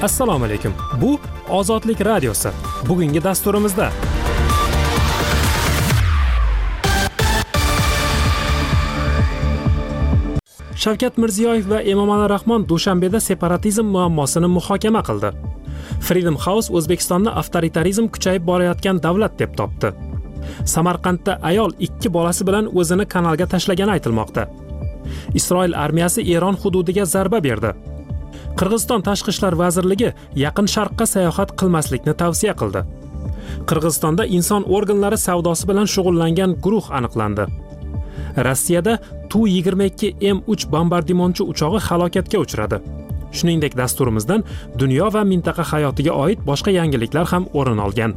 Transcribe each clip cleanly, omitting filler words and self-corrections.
Assalomu alaykum. Bu Ozodlik radiosi. Bugungi dasturimizda Shavkat Mirziyoyev va Emomali Rahmon Dushanbeda separatizm muammosini muhokama qildi. Freedom House O'zbekistonni avtoritarizm kuchayib borayotgan davlat deb topdi. Samarqandda ayol 2 bolasi bilan o'zini kanalga tashlagani aytilmoqda. Isroil armiyasi Eron hududiga zarba berdi. Qirg'iziston Tashqi ishlar vazirligi Yaqin Sharqqa sayohat qilmaslikni tavsiya qildi. Qirg'izistonda inson organlari savdosi bilan shug'ullangan guruh aniqlandi. Rossiyada Tu-22M3 bombardimonchi uchog'i halokatga uchradi. Shuningdek, dasturimizdan dunyo va mintaqa hayotiga oid boshqa yangiliklar ham o'rin olgan.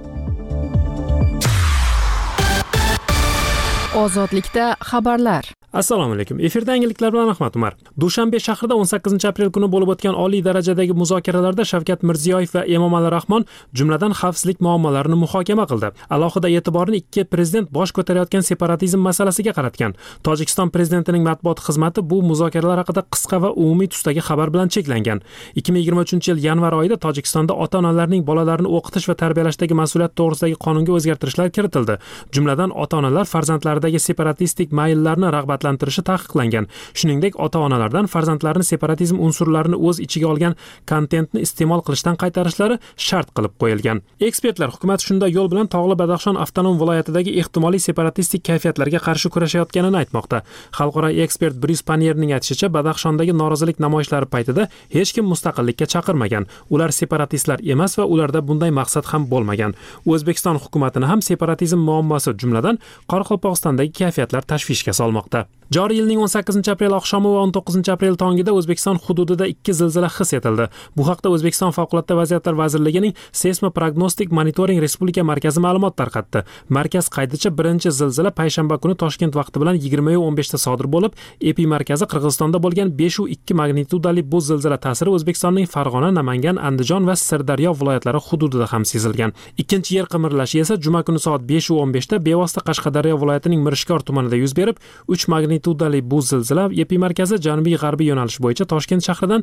Ozodlikda xabarlar. Assalomu alaykum. Efirda yangiliklar bilan Ahmad Umar. Dushanbe shahrida 18-aprel kuni bo'lib o'tgan oliy darajadagi muzokaralarda Shavkat Mirziyoyev va Emomali Rahmon jumladan xavfsizlik muammolarini muhokama qildi. Alohida e'tiborni ikki prezident bosh ko'tarayotgan separatizm masalasiga qaratgan. Tojikiston prezidentining matbuot xizmati bu muzokaralar haqida qisqa va umumiy tusdagi xabar bilan cheklangan. 2023-yil yanvar oyida Tojikistonda ota-onalarning bolalarni o'qitish va tarbiyalashdagi mas'uliyat to'g'risidagi qonunga o'zgartirishlar kiritildi. Jumladan ota-onalar farzandlaridagi separatistik mayllarni rag'batlantirishi taqiqlangan. Shuningdek, ota-onalardan farzandlarini separatizm unsurlarini o'z ichiga olgan kontentni iste'mol qilishdan qaytarishlari shart qilib qo'yilgan. Ekspertlar hukumat shunday yo'l bilan Tog'li Badaxshon avtonom viloyatidagi ehtimoliy separatistik kayfiyatlarga qarshi kurashayotganini aytmoqda. Xalqaro ekspert Bryus Panierning aytishicha, Badaxshondagi norozilik namoyishlari paytida hech kim mustaqillikka chaqirmagan. Ular separatistlar emas va ularda bunday maqsad ham bo'lmagan. O'zbekiston hukumatini ham separatizm muammosi, jumladan Qoraqalpog'istondagi kayfiyatlar tashvishga solmoqda. Joriy yilning 18-aprel oqshomi va 19-aprel tongida O'zbekiston hududida 2 zilzila his etildi. Bu haqda O'zbekiston Favqulodda vaziyatlar vazirligining Seysmoprognostik monitoring respublika markazi ma'lumot tarqatdi. Markaz qaydicha birinchi zilzila payshanba kuni Toshkent vaqti bilan 20:15 da sodir bo'lib, epimarkazi Qirg'izistonda bo'lgan 5.2 magnitudali bu zilzila ta'siri O'zbekistonning Farg'ona, Namangan, Andijon va Sirdaryo viloyatlari hududida ham sezilgan. Ikkinchi yer qimirlashi esa juma kuni soat 5:15 da bevosita Qashqadaryo viloyatining Mirishkor tumanida yuz berib, 3 magnitudali bu zilzila epimarkazi janubiy-g'arbiy yo'nalish bo'yicha Toshkent shahridan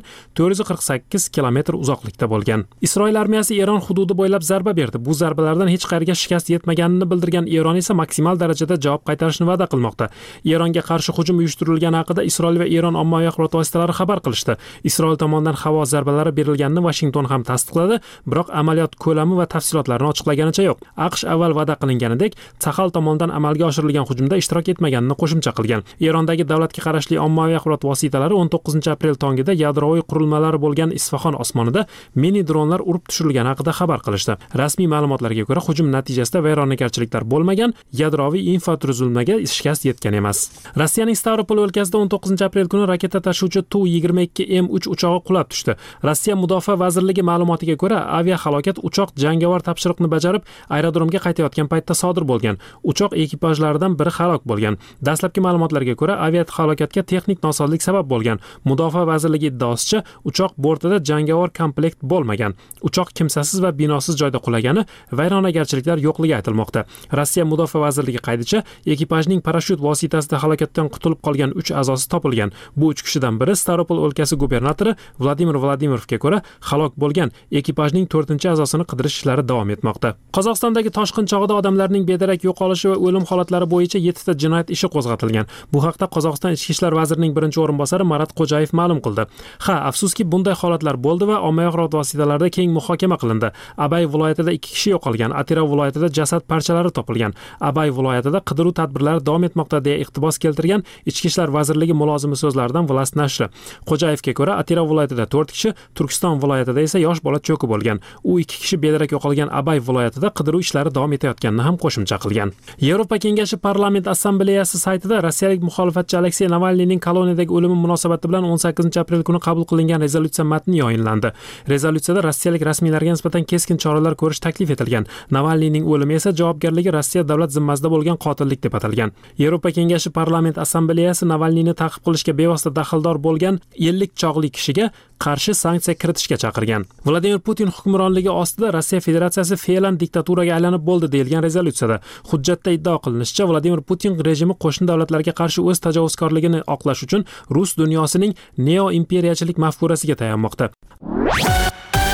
448 kilometr uzoqlikda bo'lgan. Isroil armiyasi Eron hududi bo'ylab zarba berdi. Bu zarbalardan hech qayerga shikast yetmaganini bildirgan Eron esa maksimal darajada javob qaytarishni va'da qilmoqda. Eronga qarshi hujum uyushtirilgani haqida Isroil va Eron ommaviy axborot vositalari xabar qilishdi. Isroil tomonidan havo zarbalari berilganini Washington ham tasdiqladi, biroq amaliyot ko'lami va tafsilotlarini ochiqlaganicha yo'q. AQSh avval va'da qilinganidek, Sahal tomonidan amalga oshirilgan hujumda ishtirok etmaganini qo'shimcha qilgan. Erondagi davlatga qarashli ommaviy axborot vositalari 19-aprel tongida yadroviy qurilmalari bo'lgan Isfahon osmonida mini dronlar urib tushirilgani haqida xabar qilishdi. Rasmiy ma'lumotlarga ko'ra, hujum natijasida vayronagarchiliklar bo'lmagan, yadroviy infratuzilmaga shikast yetgan emas. Rossiyaning Stavropol o'lkasida 19-aprel kuni raketa tashuvchi Tu-22M3 uchog'i qulab tushdi. Rossiya Mudofaa vazirligi ma'lumotiga ko'ra, aviahalokat uchoq jangovar topshiriqni bajarib, aerodromga qaytayotgan paytda sodir bo'lgan. Uchoq ekipajlaridan biri halok bo'lgan. Dastlabki ma'lumotlarga ko'ra, aviahalokatga texnik nosozlik sabab bo'lgan. Mudofaa vazirligi iddaosicha, uchoq bortida jangovar komplekt bo'lmagan. Uchoq kimsasiz va binosiz joyda qulagani, vayronagarchiliklar yo'qligi aytilmoqda. Rossiya Mudofaa vazirligi qaydicha, ekipajning parashyut vositasida halokatdan qutulib qolgan 3 a'zosi topilgan. Bu 3 kishidan biri Stavropol o'lkasi gubernatori Vladimir Vladimirovga ko'ra halok bo'lgan. Ekipajning 4-a'zosini qidirish ishlari davom etmoqda. Qozog'istondagi toshqin chog'ida odamlarning bedarak yo'qolishi va o'lim holatlari bo'yicha 7 ta jinoyat ishi qo'zg'atilgan. Bu haqda Qozog'iston Ichki ishlar vazirining birinchi o'rinbosari Marat Qo'jayev ma'lum qildi. Afsuski, bunday holatlar bo'ldi va ommaviy axborot vositalarida keng muhokama qilindi. Abay viloyatida 2 kishi yo'qolgan, Atira viloyatida jasad parchalari topilgan. Abay viloyatida qidiruv tadbirlari davom etmoqda deya iqtibos keltirgan Ichki ishlar vazirligi mulozimi so'zlaridan Vlast nashri. Qo'jayevga ko'ra, Atira viloyatida 4 kishi, Turkiston viloyatida esa yosh bola cho'kib bo'lgan. U 2 kishi bedarak yo'qolgan Abay viloyatida qidiruv ishlari davom etayotganini ham qo'shimcha qilgan. Yevropa kengashi parlament assambleyasi saytida rossiyalik muxolifatchi Aleksey Navalniyning koloniyadagi o'limi munosabati bilan 18-aprel kuni qabul qilingan rezolyutsiya matni yayinlandi. Rezolyutsiyada rossiyalik rasmiylarga nisbatan keskin choralar ko'rish taklif etilgan. Navalniyning o'limi esa javobgarligi Rossiya davlat zimmasida bo'lgan qotillik deb atalgan. Yevropa kengashi parlament assambleyasi Navalniyni ta'qib qilishga bevosita daxldor bo'lgan 50 chog'li kishiga qarshi sanksiya kiritishga chaqirgan. Vladimir Putin hukmronligi ostida Rossiya Federatsiyasi fe'lan diktaturaga aylanib bo'ldi deyilgan rezolyutsiyada. Hujjatda iddao qilinishicha, Vladimir Putin rejimi qo'shni davlatlarga qarshi o'z tajovuzkorligini oqlash uchun Rus dunyosining neo-imperiyachilik mafkurasiga tayanmoqda.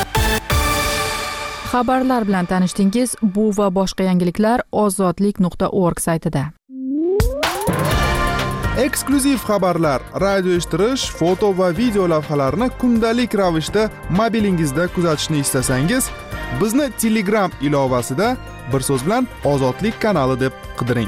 Xabarlar bilan tanishdingiz. Bu va boshqa yangiliklar ozodlik.org saytida. Eksklyuziv xabarlar, radio eshittirish, foto va video lavhalarni kundalik ravishda mobilingizda kuzatishni istasangiz, bizni Telegram ilovasida bir so'z bilan Ozodlik kanali deb qidiring.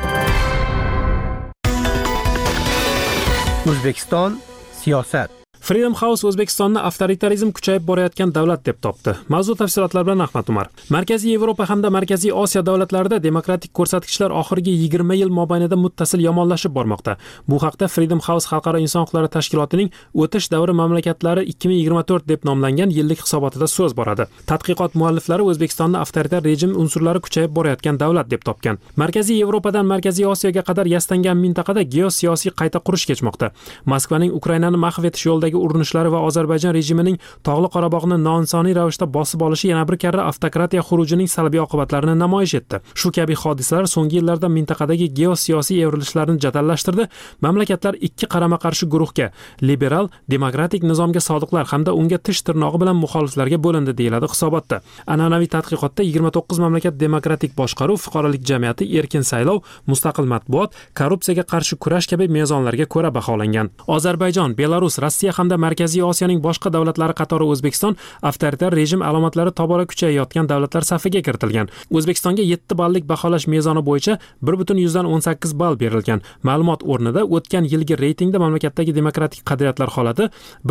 O'zbekiston siyosat. Freedom House O'zbekistonni avtoritarizm kuchayib borayotgan davlat deb topdi. Mavzu tafsilotlar bilan Ahmad Umar. Markaziy Yevropa hamda Markaziy Osiyo davlatlarida demokratik ko'rsatkichlar oxirgi 20 yil mobaynida muttasil yomonlashib bormoqda. Bu haqda Freedom House Xalqaro inson huquqlari tashkilotining o'tish davri mamlakatlari 2024 deb nomlangan yillik hisobotida so'z boradi. Tadqiqot mualliflari O'zbekistonni avtoritar rejim unsurlari kuchayib borayotgan davlat deb topgan. Markaziy Yevropadan Markaziy Osiyoga qadar yastangan mintaqada geosiyosiy qayta qurish kechmoqda. Moskvaning Ukrainani mahv etish yo'lidagi urinishlari va Ozarbayjon rejimining Tog'li Qorabog'ni noinsoniy ravishda bosib olishi yana bir karra avtokratiya xurujining salbiy oqibatlarini namoyish etdi. Shu kabi hodisalar so'nggi yillarda mintaqadagi geosiyosiy evrilishlarni jadallashtirdi. Mamlakatlar ikki qarama-qarshi guruhga, liberal, demokratik nizomga sodiqlar hamda unga tish tirnog'i bilan muxoliflarga bo'lindi, deyiladi hisobotda. An'anaviy tadqiqotda 29 mamlakat demokratik boshqaruv, fuqarolik jamiyati, erkin saylov, mustaqil matbuot, korrupsiyaga qarshi kurash kabi mezonlarga ko'ra baholangan. Ozarbayjon, Belarus, Rossiya hamda Markaziy Osiyoning boshqa davlatlari qatori O'zbekiston avtoritar rejim alomatlari tobora kuchayayotgan davlatlar safiga kiritilgan. O'zbekistonga 7 ballik baholash mezoni bo'yicha 1.18 ball berilgan. Ma'lumot o'rnida o'tgan yilgi reytingda mamlakatdagi demokratik qadriyatlar holati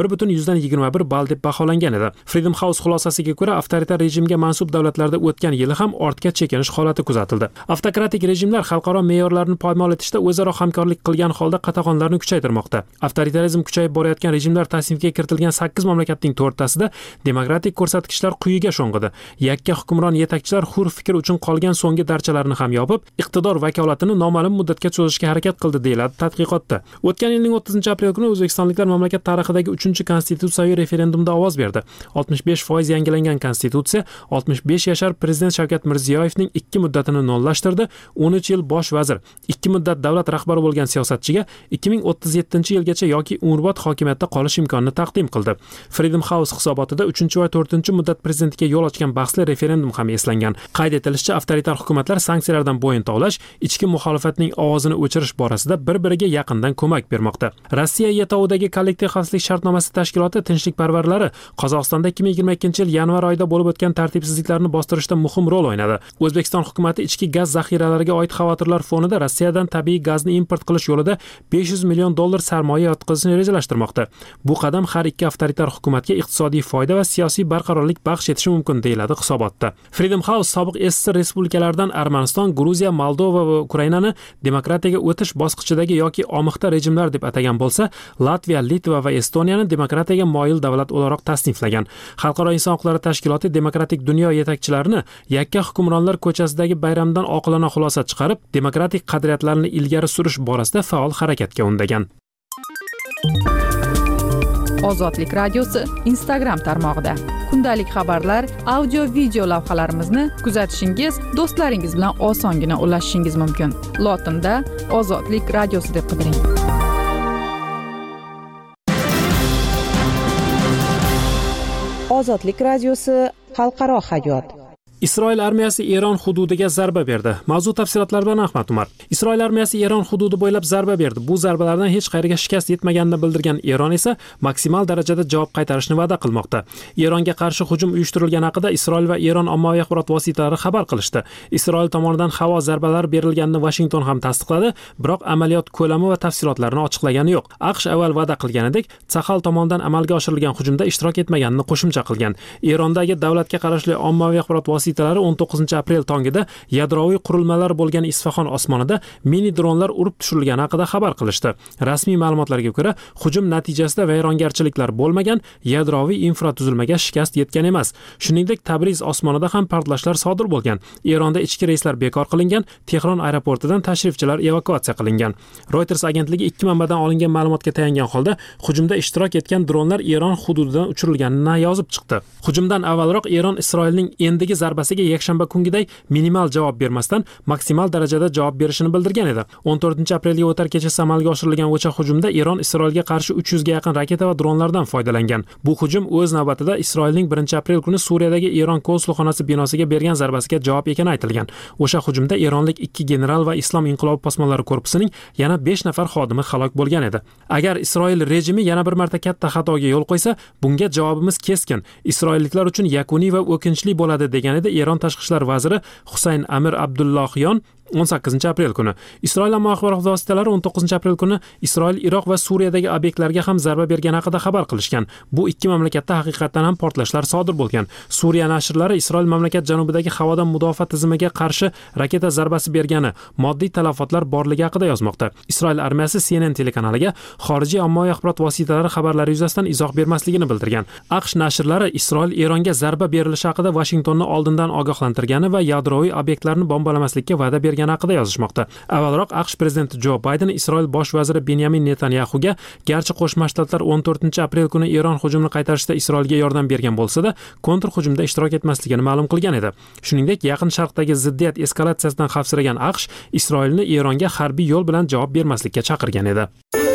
1.21 ball deb baholangan edi. Freedom House xulosasiga ko'ra, avtoritar rejimga mansub davlatlarda o'tgan yili ham ortga chekinish holati kuzatildi. Avtokratik rejimlar xalqaro me'yorlarni poymol etishda o'zaro hamkorlik qilgan holda qatag'onlarni kuchaytirmoqda. Avtoritarizm kuchayib borayotgan rejimlar tasnifga kiritilgan 8 mamlakatning 4tasida demokratik ko'rsatkichlar quyiga sho'ng'idi. Yakka hukmron yetakchilar hur fikr uchun qolgan so'nggi darchalarni ham yopib, iqtidor vakolatini noma'lum muddatga cho'zishga harakat qildi, deyiladi tadqiqotda. O'tgan yilning 30-aprel kuni o'zbekistonliklar mamlakat tarixidagi 3-konstitutsiyaviy referendumda ovoz berdi. 65% yangilangan konstitutsiya 65 yashar prezident Shavkat Mirziyoyevning 2 muddatini nollashtirdi. 13 yil bosh vazir, 2 muddat davlat rahbari bo'lgan siyosatchiga 2037-yilgacha yoki umrbod hokimiyatda qolish imkonini taqdim qildi. Freedom House hisobotida 3 va 4 muddat prezidentga yo'l ochgan bahsli referendum ham eslangan. Qayd etilishicha, avtoritar hukumatlar sanksiyalardan bo'yin tovlash, ichki muxolifatning ovozini o'chirish borasida bir-biriga yaqindan ko'mak bermoqda. Rossiya yetovudagi kollektiv xavfsizlik shartnomasi tashkiloti tinchlikparvarlari Qozog'istonda 2022-yil yanvar oyida bo'lib o'tgan tartibsizliklarni bostirishda muhim rol o'ynadi. O'zbekiston hukumatı ichki gaz zaxiralariga oid xavotirlar fonida Rossiyadan tabiiy gazni import qilish yo'lida $500 million sarmoya yotqizishni rejalashtirmoqda. Bu qadam har ikki avtoritar hukumatga iqtisodiy foyda va siyosiy barqarorlik baxsh etishi mumkin, deyiladi hisobotda. Freedom House sobiq SSR respublikalaridan Armaniston, Gruziya, Moldova va Ukrainani demokratiyaga o'tish bosqichidagi yoki omixta rejimlar deb atagan bo'lsa, Latviya, Litva va Estoniyani demokratiyaga moyil davlat o'laroq tasniflagan. Xalqaro inson huquqlari tashkiloti demokratik dunyo yetakchilarini yakka hukmronlar ko'chasidagi bayramdan oqilona xulosa chiqarib, demokratik qadriyatlarni ilgari surish borasida faol harakatga undagan. Ozodlik radiosi Instagram tarmog'ida. Kundalik xabarlar, audio, video lavhalarimizni kuzatishingiz, do'stlaringiz bilan osongina ulashishingiz mumkin. Lotinda Ozodlik radiosi deb qidiring. Ozodlik radiosi xalqaro hayot. Isroil armiyasi Eron hududiga zarba berdi. Mavzu tafsilotlari bilan Ahmad Umar. Isroil armiyasi Eron hududi bo'ylab zarba berdi. Bu zarbalardan hech qayerga shikast yetmaganini bildirgan Eron esa maksimal darajada javob qaytarishni va'da qilmoqda. Eronga qarshi hujum uyushtirilgani haqida Isroil va Eron ommaviy axborot vositalari xabar qilishdi. Isroil tomonidan havo zarbalari berilganini Washington ham tasdiqladi, biroq amaliyot ko'lami va tafsilotlarini ochiqlagani yo'q. AQSh avval va'da qilganidek, Sahal tomonidan amalga oshirilgan hujumda ishtirok etmaganini qo'shimcha qilgan. Erondagi davlatga qarashli ommaviy axborot vositalari 19-aprel tongida yadroviy qurilmalar bo'lgan Isfahon osmonida mini dronlar urib tushirilgani haqida xabar qilishdi. Rasmiy ma'lumotlarga ko'ra, hujum natijasida vayrongarchiliklar bo'lmagan, yadroviy infratuzilmaga shikast yetgan emas. Shuningdek, Tabriz osmonida ham portlashlar sodir bo'lgan. Eronda ichki reyslar bekor qilingan, Tehron aeroportidan tashrifchilar evakuatsiya qilingan. Reuters agentligi ikki manbadan olingan ma'lumotga tayangan holda hujumda ishtirok etgan dronlar Eron hududidan uchirilganini yozib chiqdi. Hujumdan avvalroq Eron Isroilning endigi zarba zarbasiga yakshanba kungiday minimal javob bermasdan maksimal darajada javob berishini bildirgan edi. 14-aprelga o'tar kechasi amalga oshirilgan o'sha hujumda Eron Isroilga qarshi 300 ga yaqin raketa va dronlardan foydalangan. Bu hujum o'z navbatida Isroilning 1-aprel kuni Suriyadagi Eron konsulxonasi binosiga bergan zarbasiga javob ekani aytilgan. O'sha hujumda eronlik 2 general va Islom inqilobi posmonlari korpusining yana 5 nafar xodimi halok bo'lgan edi. Agar Isroil rejimi yana bir marta katta xatoga yo'l qo'ysa, bunga javobimiz keskin, isroilliklar uchun yakuniy va o'kinchli bo'ladi degan edi Eron tashqi ishlar vaziri Husayn Amir Abdullohyon 18-aprel kuni. Isroil ommaviy axborot vositalari 19-aprel kuni Isroil Iroq va Suriyadagi obyektlarga ham zarba bergani haqida xabar qilishgan. Bu ikki mamlakatda haqiqatan ham portlashlar sodir bo'lgan. Suriya nashrlari Isroil mamlakat janubidagi havodan mudofaa tizimiga qarshi raketa zarbasi bergani, moddiy talafotlar borligi haqida yozmoqda. Isroil armiyasi CNN telekanaliga xorijiy ommaviy axborot vositalari xabarlari yuzasidan izoh bermasligini bildirgan. AQSh nashrlari Isroil Eronga zarba berilishi haqida Washingtonni oldindan ogohlantirgani va yadroviy obyektlarni bombalamaslikka va'da bergan haqida yozishmoqda. Avvalroq AQSh prezidenti Jo Bayden Isroil bosh vaziri Benyamin Netanyahuga garchi Qo'shma Shtatlar 14-aprel kuni Eron hujumini qaytarishda Isroilga yordam bergan bo'lsa-da, kontra hujumda ishtirok etmasligini ma'lum qilgan edi. Shuningdek, Yaqin Sharqdagi ziddiyat eskalatsiyasidan xavfsiragan AQSh Isroilni Eronga harbiy yo'l bilan javob bermaslikka chaqirgan edi.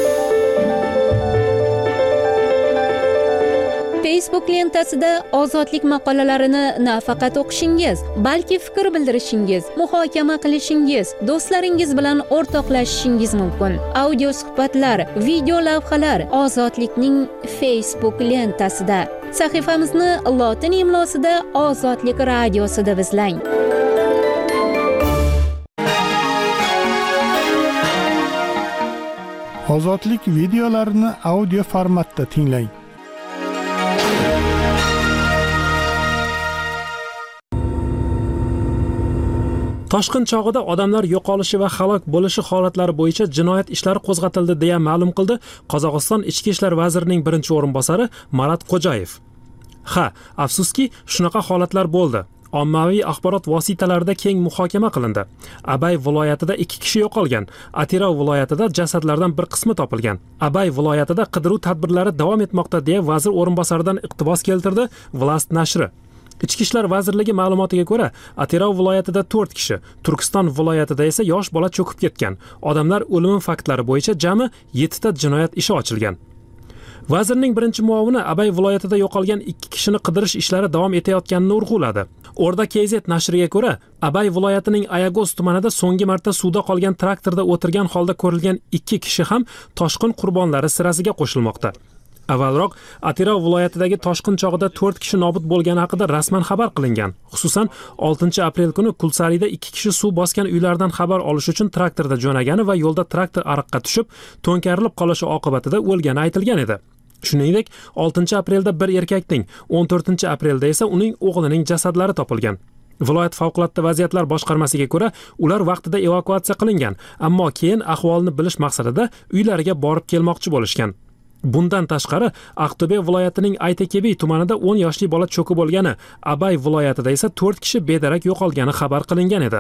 Facebook lentasida ozodlik maqolalarini nafaqat o'qishingiz, balki fikr bildirishingiz, muhokama qilishingiz, do'stlaringiz bilan o'rtoqlashishingiz mumkin. Audio suhbatlar, video lavhalar Ozodlikning Facebook lentasida. Sahifamizni lotin imlosida Ozodlik radiosida izlang. Ozodlik videolarini audio formatda tinglang. Toshqin chog'ida odamlar yo'qolishi va halok bo'lishi holatlari bo'yicha jinoyat ishlari qo'zg'atildi deya ma'lum qildi Qozog'iston Ichki ishlar vazirining birinchi o'rinbosari Marat Qo'jayev. Afsuski, shunaqa holatlar bo'ldi. Ommaviy axborot vositalarida keng muhokama qilindi. Abay viloyatida 2 kishi yo'qolgan. Atirov viloyatida jasadlardan bir qismi topilgan. Abay viloyatida qidiruv tadbirlari davom etmoqda deya vazir o'rinbosaridan iqtibos keltirdi Vlast nashri. Ichki ishlar vazirligi ma'lumotiga ko'ra, Atirov viloyatida 4 kishi, Turkiston viloyatida esa yosh bola cho'kib ketgan. Odamlar o'limi faktlari bo'yicha jami 7 ta jinoyat ishi ochilgan. Vazirning birinchi muovini Abay viloyatida yo'qolgan 2 kishini qidirish ishlari davom etayotganini urg'uladi. Orda KZ nashriga ko'ra, Abay viloyatining Ayagoz tumanida so'nggi marta suvda qolgan traktorda o'tirgan holda ko'rilgan 2 kishi ham toshqin qurbonlari sirasiga qo'shilmoqda. Avvalroq Atirov viloyatidagi toshqin chog'ida 4 kishi nobud bo'lgani haqida rasman xabar qilingan. Xususan, 6-aprel kuni Kulsarida 2 kishi suv bosgan uylardan xabar olish uchun traktorda jo'nagani va yo'lda traktor ariqqa tushib, to'nkarilib qolishi oqibatida o'lgani aytilgan edi. Shuningdek, 6-aprelda bir erkakning, 14-aprelda esa uning o'g'lining jasadlari topilgan. Viloyat favqulodda vaziyatlar boshqarmasiga ko'ra, ular vaqtida evakuatsiya qilingan, ammo keyin ahvolni bilish maqsadida uylariga borib kelmoqchi bo'lishgan. Bundan tashqari, Aqto'be viloyatining Aytekebi tumanida 10 yoshli bola cho'kib bo'lgani, Abay viloyatida esa 4 kishi bedarak yo'qolgani xabar qilingan edi.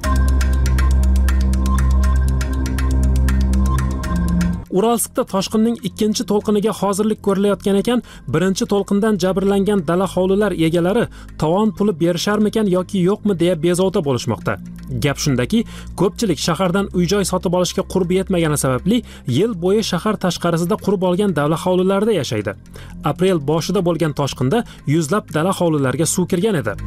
Uralskda toshqinning ikkinchi to'lqiniga hozirlik ko'rilayotgan ekan, birinchi to'lqindan jabrlangan dala hovlilar egalari tovon puli berisharmikan yoki yo'qmi deya bezovta bo'lishmoqda. Gap shundaki, ko'pchilik shahardan uy-joy sotib olishga qurbi yetmagani sababli yil bo'yi shahar tashqarisida qurib olgan dala hovlilarida yashaydi. Aprel boshida bo'lgan toshqinda yuzlab dala hovlilarga suv kirgan edi.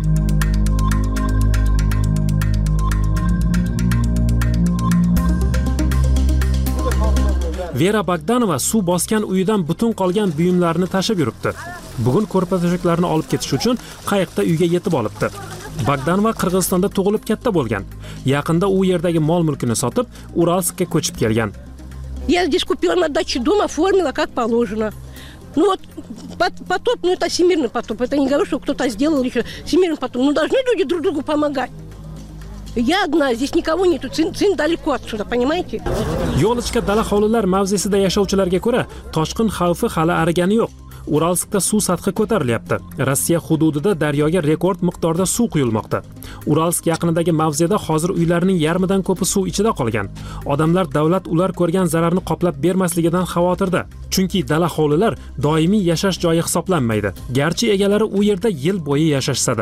Vera Bogdanova suv bosgan uyidan butun qolgan buyumlarini tashib yuribdi. Bugun ko'rpa-to'shaklarni olib ketish uchun qayiqda uyga yetib olibdi. Bogdanova Qirg'izistonda tug'ilib katta bo'lgan. Yaqinda u yerdagi mol-mulkini sotib, Uralskka ko'chib kelgan. Я здесь купила на даче дом, оформила как положено. Ну вот потоп, ну это всемирный потоп. Это не говорю, что кто-то сделал еще всемирный потоп. Ну должны люди друг другу помогать. Я одна, здесь никого нету, сын далеко отсюда, понимаете? Yo'l ichka dala hovlilar mavzesida yashovchilarga ko'ra, toshqin xavfi hali arigani yo'q. Uralskda suv sathi ko'tarilyapti. Rossiya hududida daryoga rekord miqdorda suv quyilmoqda. Uralsk yaqinidagi mavzeda hozir uylarning yarmidan ko'pi suv ichida qolgan. Odamlar davlat ular ko'rgan zararni qoplab bermasligidan xavotirda. Chunki dala hovlilar doimiy yashash joyi hisoblanmaydi. Garchi egalari u yerda yil bo'yi yashashsa-da.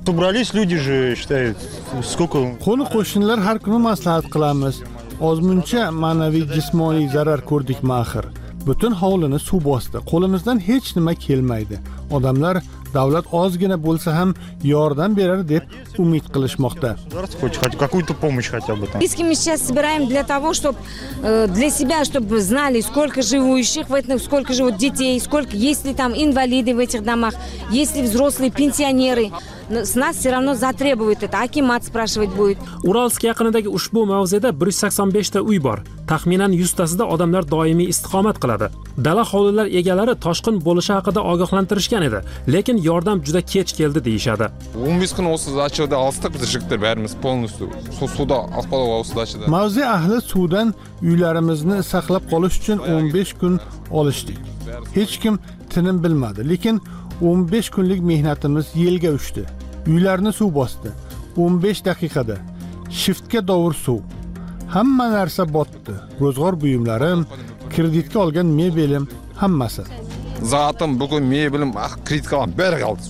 Собрались люди же, считают, сколько... Qo'ni qo'shnilar har kuni maslahat qilamiz. Ozmuncha ma'naviy jismoniy zarar ko'rdikmi axir. Butun hovlini suv bosdi. Qo'limizdan hech nima kelmaydi. Odamlar davlat ozgina bo'lsa ham yordam berar deb umid qilishmoqda. Хоть какую-то помощь хотя бы там. Списки мы сейчас собираем для того, чтобы для себя, чтобы знали, сколько живущих в этом, сколько живут детей, сколько есть ли там инвалиды в этих домах, есть ли взрослые пенсионеры. С нас все равно затребуют это. Акимат спрашивать будет. Uralsk yaqinidagi ushbu mavzeda 185 ta uy bor. Taxminan 100 tasida odamlar doimiy istiqomat qiladi. Dala hovlilar egalari toshqin bo'lishi haqida ogohlantirishgan edi, lekin yordam juda kech keldi deyshadi. 15 kun o'siz ochig'ida olsak biz jigitlar barimiz полностью suvda aqalib olsida. Mavze ahli suvdan uylarimizni saqlab qolish uchun 15 kun olishdik. Hech kim tinim bilmadi, lekin 15 kunlik mehnatimiz yelga ushdi. Uylarni suv bosdi. 15 daqiqada shiftga dovur suv. Hamma narsa botdi. Ro'zg'or buyumlarim, kreditga olgan mebelim, hammasi. Zatim bugun mebelim kreditga olib beri qoldi.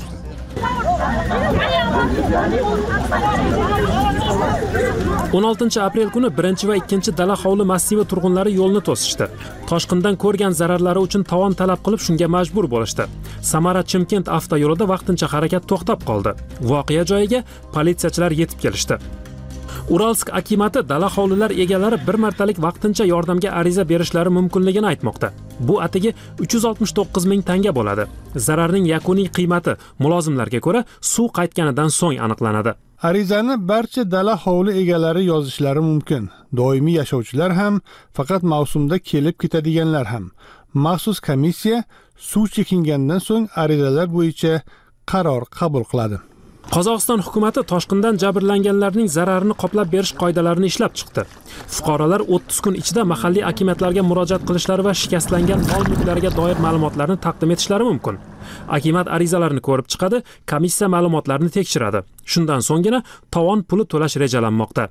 16 aprel kuni 1 va 2 dala hovli massivi turg'unlari yo'lni to'sishdi. Toshqindan ko'rgan zararlari uchun tovon talab qilib shunga majbur bo'lishdi. Samara Chimkent avtoyo'lida vaqtincha harakat to'xtab qoldi. Voqea joyiga politsiyachilar yetib kelishdi. Uralsk akimati dala hovlilar egalari bir martalik vaqtincha yordamga ariza berishlari mumkinligini aytmoqda. Bu atigi 369 ming tanga bo'ladi. Zararning yakuniy qiymati mulozimlarga ko'ra suv qaytganidan so'ng aniqlanadi. Arizani barcha dala hovli egalari yozishlari mumkin. Doimiy yashovchilar ham, faqat mavsumda kelib ketadiganlar ham. Maxsus komissiya suv chekingandan so'ng arizalar bo'yicha qaror qabul qiladi. Qozog'iston hukumatı toshqindan jabrlanganlarning zararini qoplab berish qoidalarini ishlab chiqdi. Fuqarolar 30 kun ichida mahalliy akimatlarga murojaat qilishlari va shikastlangan mol-mulklariga doir ma'lumotlarni taqdim etishlari mumkin. Akimat arizalarini ko'rib chiqadi, komissiya ma'lumotlarni tekshiradi. Shundan so'nggina tovon puli to'lash rejalanmoqda.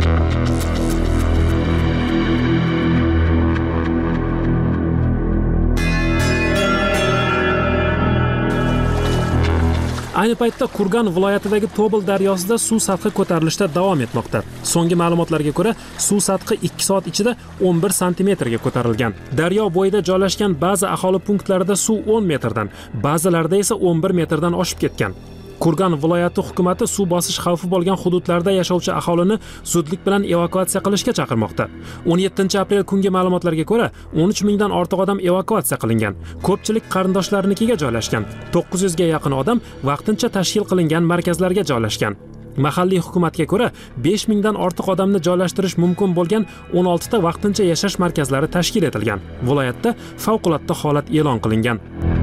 Ayni paytda Kurgan viloyatidagi Tobol daryosida suv sathi ko'tarilishda davom etmoqda. So'nggi ma'lumotlarga ko'ra, suv sathi 2 soat ichida 11 santimetrga ko'tarilgan. Daryo bo'yida joylashgan ba'zi aholi punktlarida suv 10 metrdan, ba'zilarida esa 11 metrdan oshib ketgan. Kurgan viloyati hukumatı suv bosish xavfi bo'lgan hududlarda yashovchi aholini zudlik bilan evakuatsiya qilishga chaqirmoqda. 17 aprel kungi ma'lumotlarga ko'ra 13 mingdan ortiq odam evakuatsiya qilingan. Ko'pchilik qarindoshlarinikiga joylashgan. 900 ga yaqin odam vaqtincha tashkil qilingan markazlarga joylashgan. Mahalliy hukumatga ko'ra 5 mingdan ortiq odamni joylashtirish mumkin bo'lgan 16 ta vaqtincha yashash markazlari tashkil etilgan. Viloyatda favqulodda holat e'lon qilingan.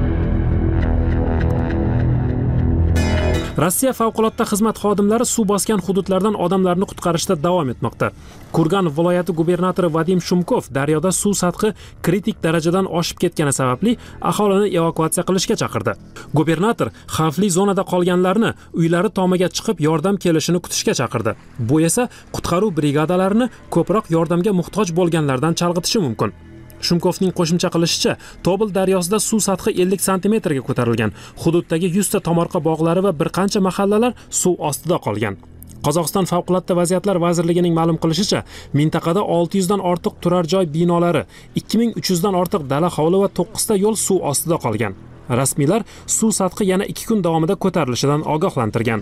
Rossiya favqulodda xizmat xodimlari suv bosgan hududlardan odamlarni qutqarishda davom etmoqda. Kurgan viloyati gubernatori Vadim Shumkov daryoda suv sathi kritik darajadan oshib ketgani sababli aholini evakuatsiya qilishga chaqirdi. Gubernator xavfli zonada qolganlarni uylari tomiga chiqib yordam kelishini kutishga chaqirdi. Bu esa qutqaruv brigadalarini ko'proq yordamga muhtoj bo'lganlardan chalg'itishi mumkin. Shumkovning qo'shimcha qilishicha, Tobol daryosida suv sathi 50 santimetrga ko'tarilgan. Hududdagi 100 ta tomorqa bog'lari va bir qancha mahallalar suv ostida qolgan. Qozog'iston favqulodda vaziyatlar vazirligining ma'lum qilishicha, mintaqada 600 dan ortiq turar joy binolari, 2300 dan ortiq dala hovli va 9 ta yo'l suv ostida qolgan. Rasmiylar suv sathi yana 2 kun davomida ko'tarilishidan ogohlantirgan.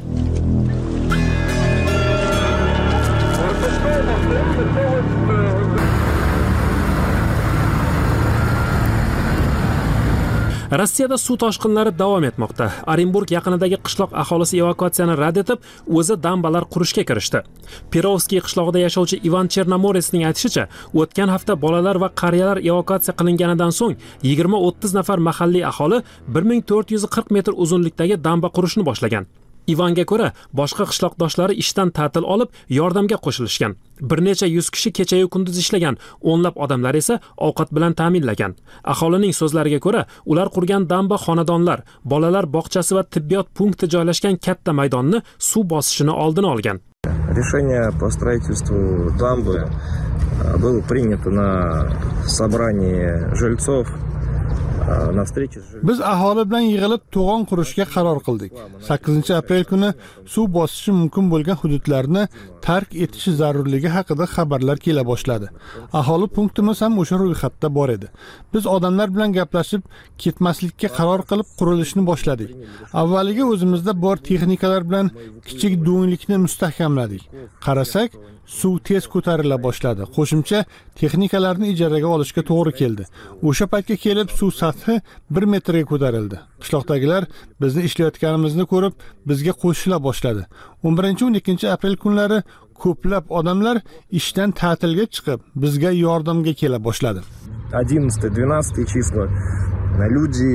Rossiyada suv toshqinlari davom etmoqda. Orenburg yaqinidagi qishloq aholisi evakuatsiyani rad etib, o'zi dambalar qurishga kirishdi. Perovskiy qishlog'ida yashovchi Ivan Chernomoresning aytishicha, o'tgan hafta bolalar va qariyalar evakuatsiya qilinganidan so'ng 20-30 nafar mahalliy aholi 1440 metr uzunlikdagi damba qurishni boshlagan. Ivanga ko'ra, boshqa qishloqdoshlari ishdan ta'til olib, yordamga qo'shilishgan. Bir necha 100 kishi kecha-yu kunduz ishlagan, o'nlab odamlar esa ovqat bilan ta'minlagan. Aholining so'zlariga ko'ra, ular qurgan damba xonadonlar, bolalar bog'chasi va tibbiyot punkti joylashgan katta maydonni suv bosishini oldini olgan. Решение по строительству дамбы было принято на собрании жильцов на встрече с Biz aholi bilan yig'ilib to'g'on qurishga qaror qildik. 8-aprel kuni suv bosishi mumkin bo'lgan hududlarni tark etishi zarurligi haqida xabarlar kela boshladi. Aholi punktimiz ham o'sha ro'yxatda bor edi. Biz odamlar bilan gaplashib, ketmaslikka qaror qilib qurilishni boshladik. Avvaliga o'zimizda bor texnikalar bilan kichik do'nglikni mustahkamladik. Qarasak, suv tez ko'tarila boshladi. Qo'shimcha texnikalarni ijaraga olishga to'g'ri keldi. O'sha paytga kelib suv sathi 1 metrga ko'tarildi. Qishloqdagilar bizni ishlayotganimizni ko'rib, bizga qo'shila boshladi. 11-12 aprel kunlari ko'plab odamlar ishdan ta'tilga chiqib, bizga yordamga kela boshladi. 11-12 числа люди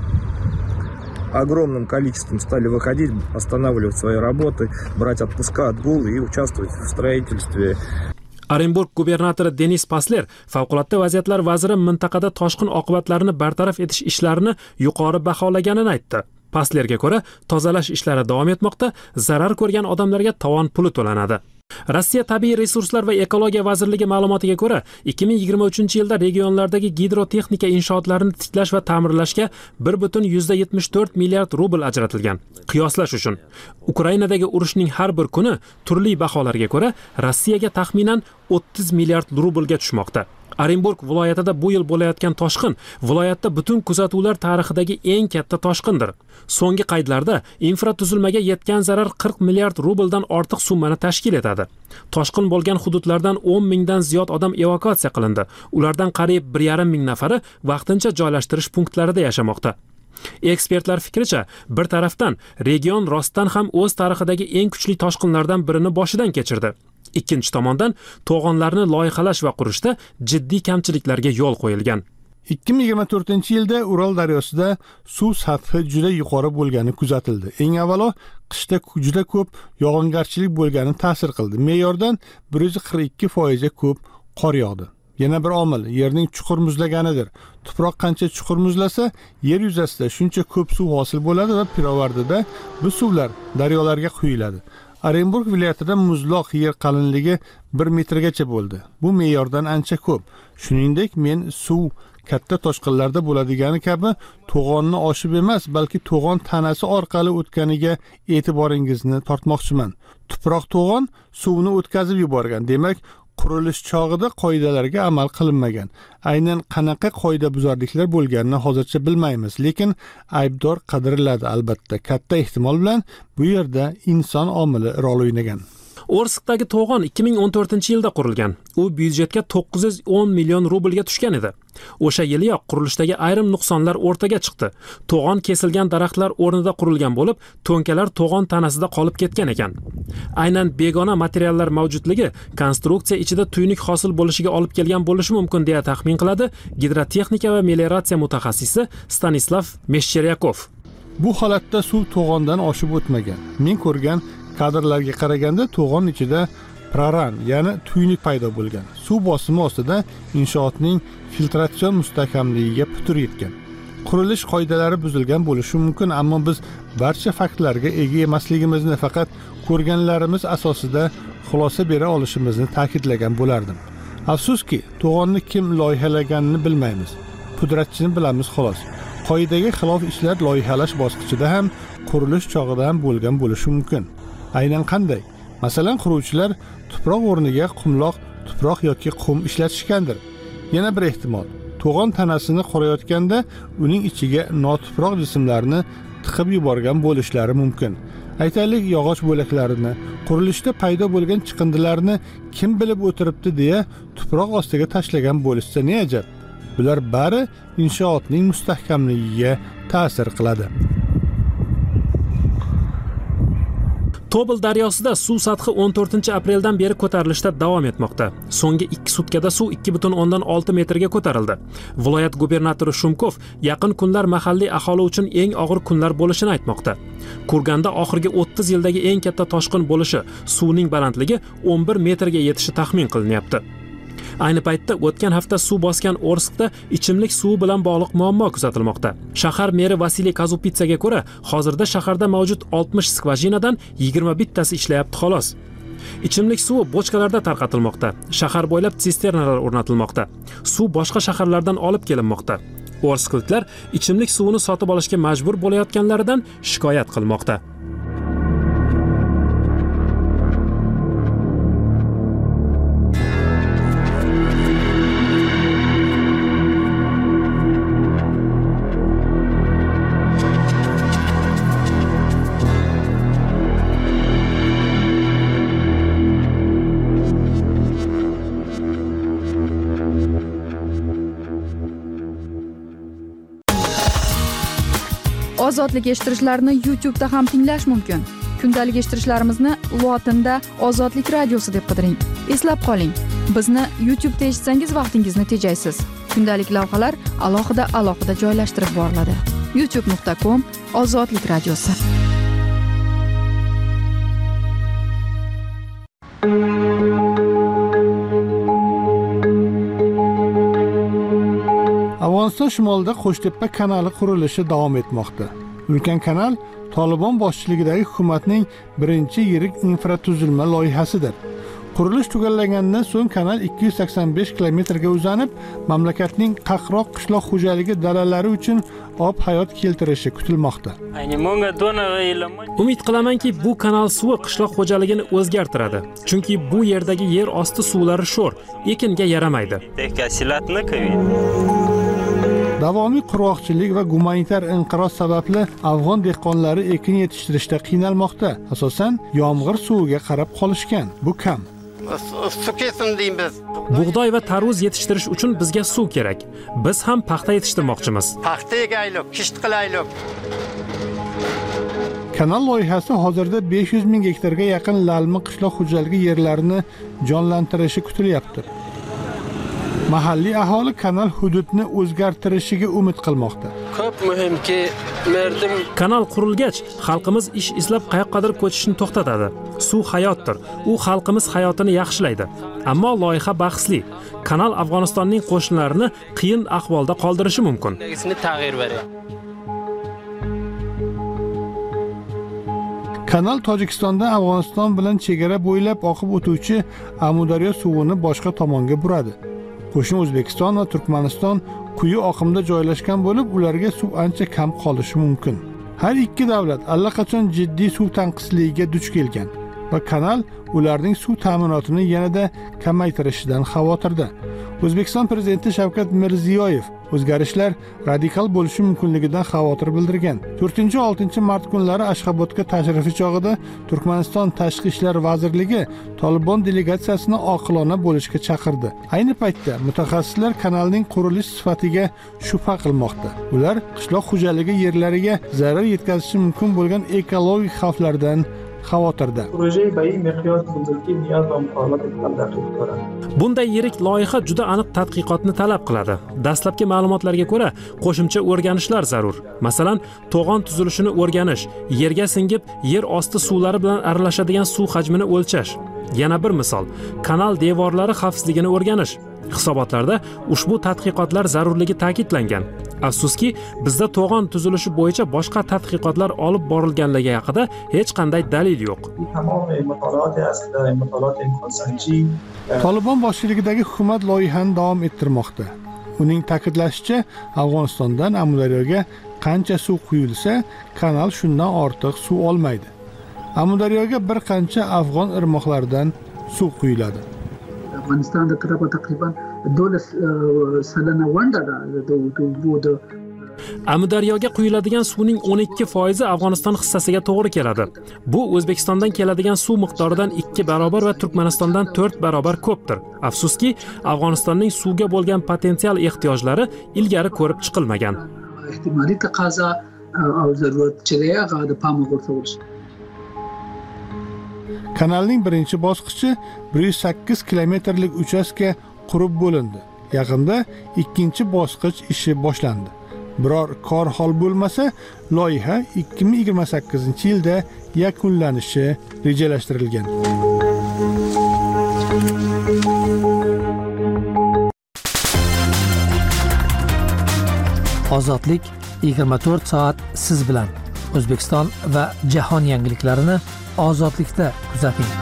огромным количеством стали выходить, останавливать свои работы, брать отпуска, отгулы и участвовать в строительстве. Orenburg gubernatori Denis Pasler favqulodda vaziyatlar vaziri mintaqada toshqin oqibatlarini bartaraf etish ishlarini yuqori baholaganini aytdi. Paslerga ko'ra, tozalash ishlari davom etmoqda, zarar ko'rgan odamlarga tovon puli to'lanadi. Rossiya Tabiiy resurslar va ekologiya vazirligi ma'lumotiga ko'ra, 2023-yilda regionlardagi gidrotexnika inshootlarini tiklash va ta'mirlashga 1,74 milliard rubl ajratilgan. Qiyoslash uchun, Ukrainadagi urushning har bir kuni turli baholarga ko'ra Rossiyaga taxminan 30 milliard rublga tushmoqda. Orenburg viloyatida bu yil bo'layotgan toshqin viloyatda butun kuzatuvlar tarixidagi eng katta toshqindir. So'nggi qaydlarda infratuzilmaga yetgan zarar 40 milliard rubldan ortiq summani tashkil etadi. Toshqin bo'lgan hududlardan 10 mingdan ziyod odam evakuatsiya qilindi. Ulardan qariyb 1,5 ming nafari vaqtincha joylashtirish punktlarida yashamoqda. Ekspertlar fikricha, bir tarafdan region rostdan ham o'z tarixidagi eng kuchli toshqinlardan birini boshidan kechirdi. Ikkinchi tomondan to'g'onlarni loyihalash va qurishda jiddiy kamchiliklarga yo'l qo'yilgan. 2024-yilda Ural daryosida suv sathi juda yuqori bo'lgani kuzatildi. Eng avvalo, qishda juda ko'p yog'ingarchilik bo'lgani ta'sir qildi. Me'yordan 142% ko'p qor yog'di. Yana bir omil yerning chuqur muzlaganidir. Tuproq qancha chuqur muzlasa, yer yuzasida shuncha ko'p suv hosil bo'ladi va pirovardida bu suvlar daryolarga quyiladi. Orenburg viloyatida muzloq yer qalinligi 1 metrgacha bo'ldi. Bu me'yordan ancha ko'p. Shuningdek, men suv katta toshqinlarda bo'ladigani kabi to'g'onni oshib emas, balki to'g'on tanasi orqali o'tganiga e'tiboringizni tortmoqchiman. Tuproq to'g'on suvni o'tkazib yuborgan. Demak, qurilish chog'ida qoidalarga amal qilinmagan. Aynan qanaqa qoidabuzarliklar bo'lganini hozircha bilmaymiz, lekin aybdor qidiriladi albatta. Katta ehtimol bilan bu yerda inson omili rol o'ynagan. Orskdagi to'g'on 2014-yilda qurilgan. U byudjetga 910 million rublga tushgan edi. O'sha yiliyoq qurilishdagi ayrim nuqsonlar o'rtaga chiqdi. To'g'on kesilgan daraxtlar o'rnida qurilgan bo'lib, to'nkalar to'g'on tanasida qolib ketgan ekan. Aynan begona materiallar mavjudligi konstruksiya ichida tuynuq hosil bo'lishiga olib kelgan bo'lishi mumkin deya taxmin qiladi gidrotexnika va melioratsiya mutaxassisi Stanislav Meshcheryakov. Bu holatda suv to'g'ondan oshib o'tmagan. Men ko'rgan kadrlarga qaraganda to'g'on ichida praran, ya'ni tuynuq paydo bo'lgan. Suv bosimi ostida inshootning filtratsion mustahkamligiga putur yetgan. Qurilish qoidalari buzilgan bo'lishi mumkin, ammo biz barcha faktlarga ega emasligimizni, faqat ko'rganlarimiz asosida xulosa bera olishimizni ta'kidlagan bo'lardim. Afsuski, to'g'onni kim loyihalaganini bilmaymiz. Pudratchini bilamiz xolos. Qoidaga xilof ishlar loyihalash bosqichida ham, qurilish chog'ida ham bo'lgan bo'lishi mumkin. Aynan qanday? Masalan, quruvchilar tuproq o'rniga qumloq, tuproq yoki qum ishlatishgandir. Yana bir ehtimol, to'g'on tanasini qorayotganda uning ichiga notuproq jismlarni tiqib yuborgan bo'lishlari mumkin. Aytaylik, yog'och bo'laklarini, qurilishda paydo bo'lgan chiqindilarni kim bilib o'tiribdi deya tuproq ostiga tashlagan bo'lishsa ne ajab? Bular bari inshootning mustahkamligiga ta'sir qiladi. Tobel daryosida suv sathi 14-apreldan beri ko'tarilishda davom etmoqda. So'nggi 2 sutkada suv 2,6 metrga ko'tarildi. Viloyat gubernatori Shumkov yaqin kunlar mahalliy aholi uchun eng og'ir kunlar bo'lishini aytmoqda. Kurganda oxirgi 30 yildagi eng katta toshqin bo'lishi, suvning balandligi 11 metrga yetishi taxmin qilinyapti. Ayni paytda o'tgan hafta suv bosgan Orskda ichimlik suvi bilan bog'liq muammo kuzatilmoqda. Shahar meri Vasiliy Kazupitsaga ko'ra, hozirda shaharda mavjud 60 skvajinadan 21 tasi ishlayapti xolos. Ichimlik suvi bochkalarda tarqatilmoqda. Shahar bo'ylab sisternalar o'rnatilmoqda. Suv boshqa shaharlardan olib kelinmoqda. O'rskultlar ichimlik suvini sotib olishga majbur bo'layotganlaridan shikoyat qilmoqda. Ozodlik eshittirishlarini YouTube'da ham tinglash mumkin. Kundalik eshittirishlarimizni lotinda Ozodlik radiosi deb qidiring. Eslab qoling, bizni YouTube'da eshitsangiz vaqtingizni tejaysiz. Kundalik lavhalar alohida joylashtirib boriladi. youtube.com/Ozodlik radiosi. Afg'oniston shimolida Qo'shtepa kanali qurilishi davom etmoqda. Ulkan kanal Tolibon boshchiligidagi hukumatning birinchi yirik infratuzilma loyihasidir. Qurilish tugallagandan so'ng kanal 285 kilometrga uzanib, mamlakatning qaqroq qishloq xo'jaligi dalalari uchun hayot keltirishi kutilmoqda. Umid qilamanki, bu kanal suvi qishloq xo'jaligini o'zgartiradi. Chunki bu yerdagi yer osti suvlari sho'r, ekinga yaramaydi. Davomiy qurg'oqchilik va gumanitar inqiroz sababli afg'on dehqonlari ekin yetishtirishda qiynalmoqda. Asosan yomg'ir suviga qarab qolishgan. Bu kam. Suv kesin deymiz. Bug'doy va tarvuz yetishtirish uchun bizga suv kerak. Biz ham paxta yetishtirmoqchimiz. Paxta egaylik, kisht qilaylik. Kanal loyihasi hozirda 500 ming gektarga yaqin lalmi qishloq xo'jaligi yerlarini jonlantirishi kutilyapti. Mahalliy aholi kanal hududni o'zgartirishiga umid qilmoqda. Ko'p muhimki, kanal qurilgach, xalqimiz ish izlab qayoqqadir ko'chishni to'xtatadi. Suv hayotdir. U xalqimiz hayotini yaxshilaydi. Ammo loyiha bahsli. Kanal Afg'onistonning qo'shnilarini qiyin ahvolda qoldirishi mumkin. Kanal Tojikistonda Afg'oniston bilan chegara bo'ylab oqib o'tuvchi Amudaryo suvini boshqa tomonga buradi. Qo'shni O'zbekiston va Turkmaniston quyi oqimda joylashgan bo'lib, ularga suv ancha kam qolishi mumkin. Har ikki davlat allaqachon jiddiy suv tanqisligiga duch kelgan va kanal ularning suv ta'minotini yanada kamaytirishidan xavotirda. O'zbekiston prezidenti Shavkat Mirziyoyev o'zgarishlar radikal bo'lishi mumkinligidan xavotir bildirgan. 4-6 mart kunlari Ashxobodga tashrifi chog'ida Turkmaniston Tashqi ishlar vazirligi Tolibon delegatsiyasini oqilona bo'lishga chaqirdi. Ayni paytda mutaxassislar kanalning qurilish sifatiga shubha qilmoqda. Ular qishloq xo'jaligi yerlariga zarar yetkazishi mumkin bo'lgan ekologik xavflardan xavotirda. Bunday yirik loyiha juda aniq tadqiqotni talab qiladi. Dastlabki ma'lumotlarga ko'ra, qo'shimcha o'rganishlar zarur. Masalan, to'g'on tuzilishini o'rganish, yerga singib, yer osti suvlari bilan aralashadigan suv hajmini o'lchash. Yana bir misol, kanal devorlari xavfsizligini o'rganish. Hisobotlarda ushbu tadqiqotlar zarurligi ta'kidlangan. Afsuski, bizda to'g'on tuzilishi bo'yicha boshqa tadqiqotlar olib borilganligi haqida hech qanday dalil yo'q. Tolibon boshchiligidagi hukumat loyihani davom ettirmoqda. Uning ta'kidlashicha, Afg'onistondan Amudaryoga qancha suv quyilsa, kanal shundan ortiq suv olmaydi. Amudaryoga bir qancha afg'on irmoqlaridan suv quyiladi. Afg'onistonda taqriban 12 salana vandada bu Amudaryoga quyiladigan suvning 12% Afg'oniston hissasiga to'g'ri keladi. Bu O'zbekistondan keladigan suv miqdoridan 2 barobar va Turkmanistondan 4 barobar ko'pdir. Afsuski, Afg'onistonning suvga bo'lgan potensial ehtiyojlari ilgari ko'rib chiqilmagan. Ehtimoliy taqozo va zaruratchiga g'ada pamog'urtirish. Kanalning birinchi bosqichi 108 kilometrlik uchastka qurib bo'lindi. Yaqinda ikkinchi bosqich ishi boshlandi. Biror kor hol bo'lmasa, loyiha 2028-yilda yakunlanishi rejalashtirilgan. Ozodlik 24 soat siz bilan. O'zbekiston va jahon yangiliklarini Ozodlikda kuzating.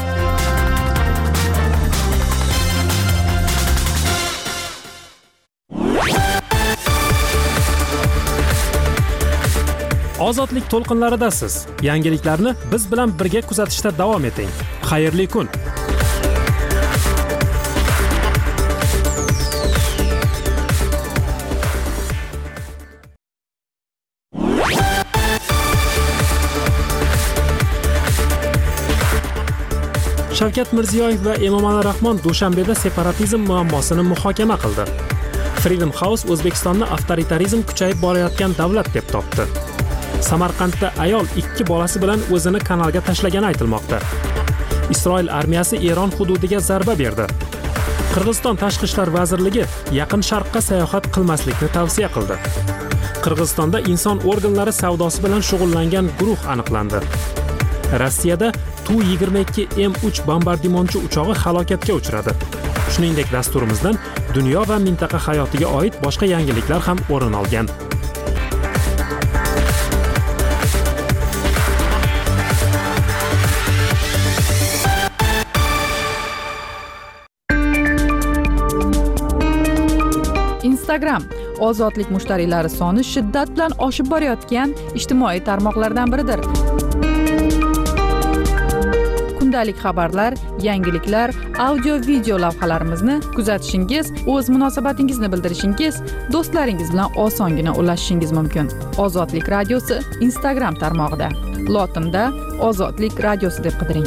Ozodlik to'lqinlaridasiz. Yangiliklarni biz bilan birga kuzatishda davom eting. Xayrli kun. Shavkat Mirziyoyev va Emomali Rahmon Dushanbeda separatizm muammosini muhokama qildi. Freedom House O'zbekistonni avtoritarizm kuchayib borayotgan davlat deb topdi. Samarqandda ayol 2 bolasi bilan o'zini kanalga tashlagani aytilmoqda. Isroil armiyasi Eron hududiga zarba berdi. Qirg'iziston Tashqi ishlar vazirligi Yaqin Sharqqa sayohat qilmaslikni tavsiya qildi. Qirg'izistonda inson organlari savdosi bilan shug'ullangan guruh aniqlandi. Rossiyada Tu-22M3 bombardimonchi uchog'i halokatga uchradi. Shuningdek, dasturimizdan dunyo va mintaqa hayotiga oid boshqa yangiliklar ham o'rin olgan. Instagram ozodlik mushtariylari soni shiddat bilan oshib borayotgan ijtimoiy tarmoqlardan biridir. Kundalik xabarlar, yangiliklar, audio-video lavhalarimizni kuzatishingiz, o'z munosabatingizni bildirishingiz, do'stlaringiz bilan osongina ulashishingiz mumkin. Ozodlik radiosi Instagram tarmog'ida. Lotinda Ozodlik radiosi deb qidiring.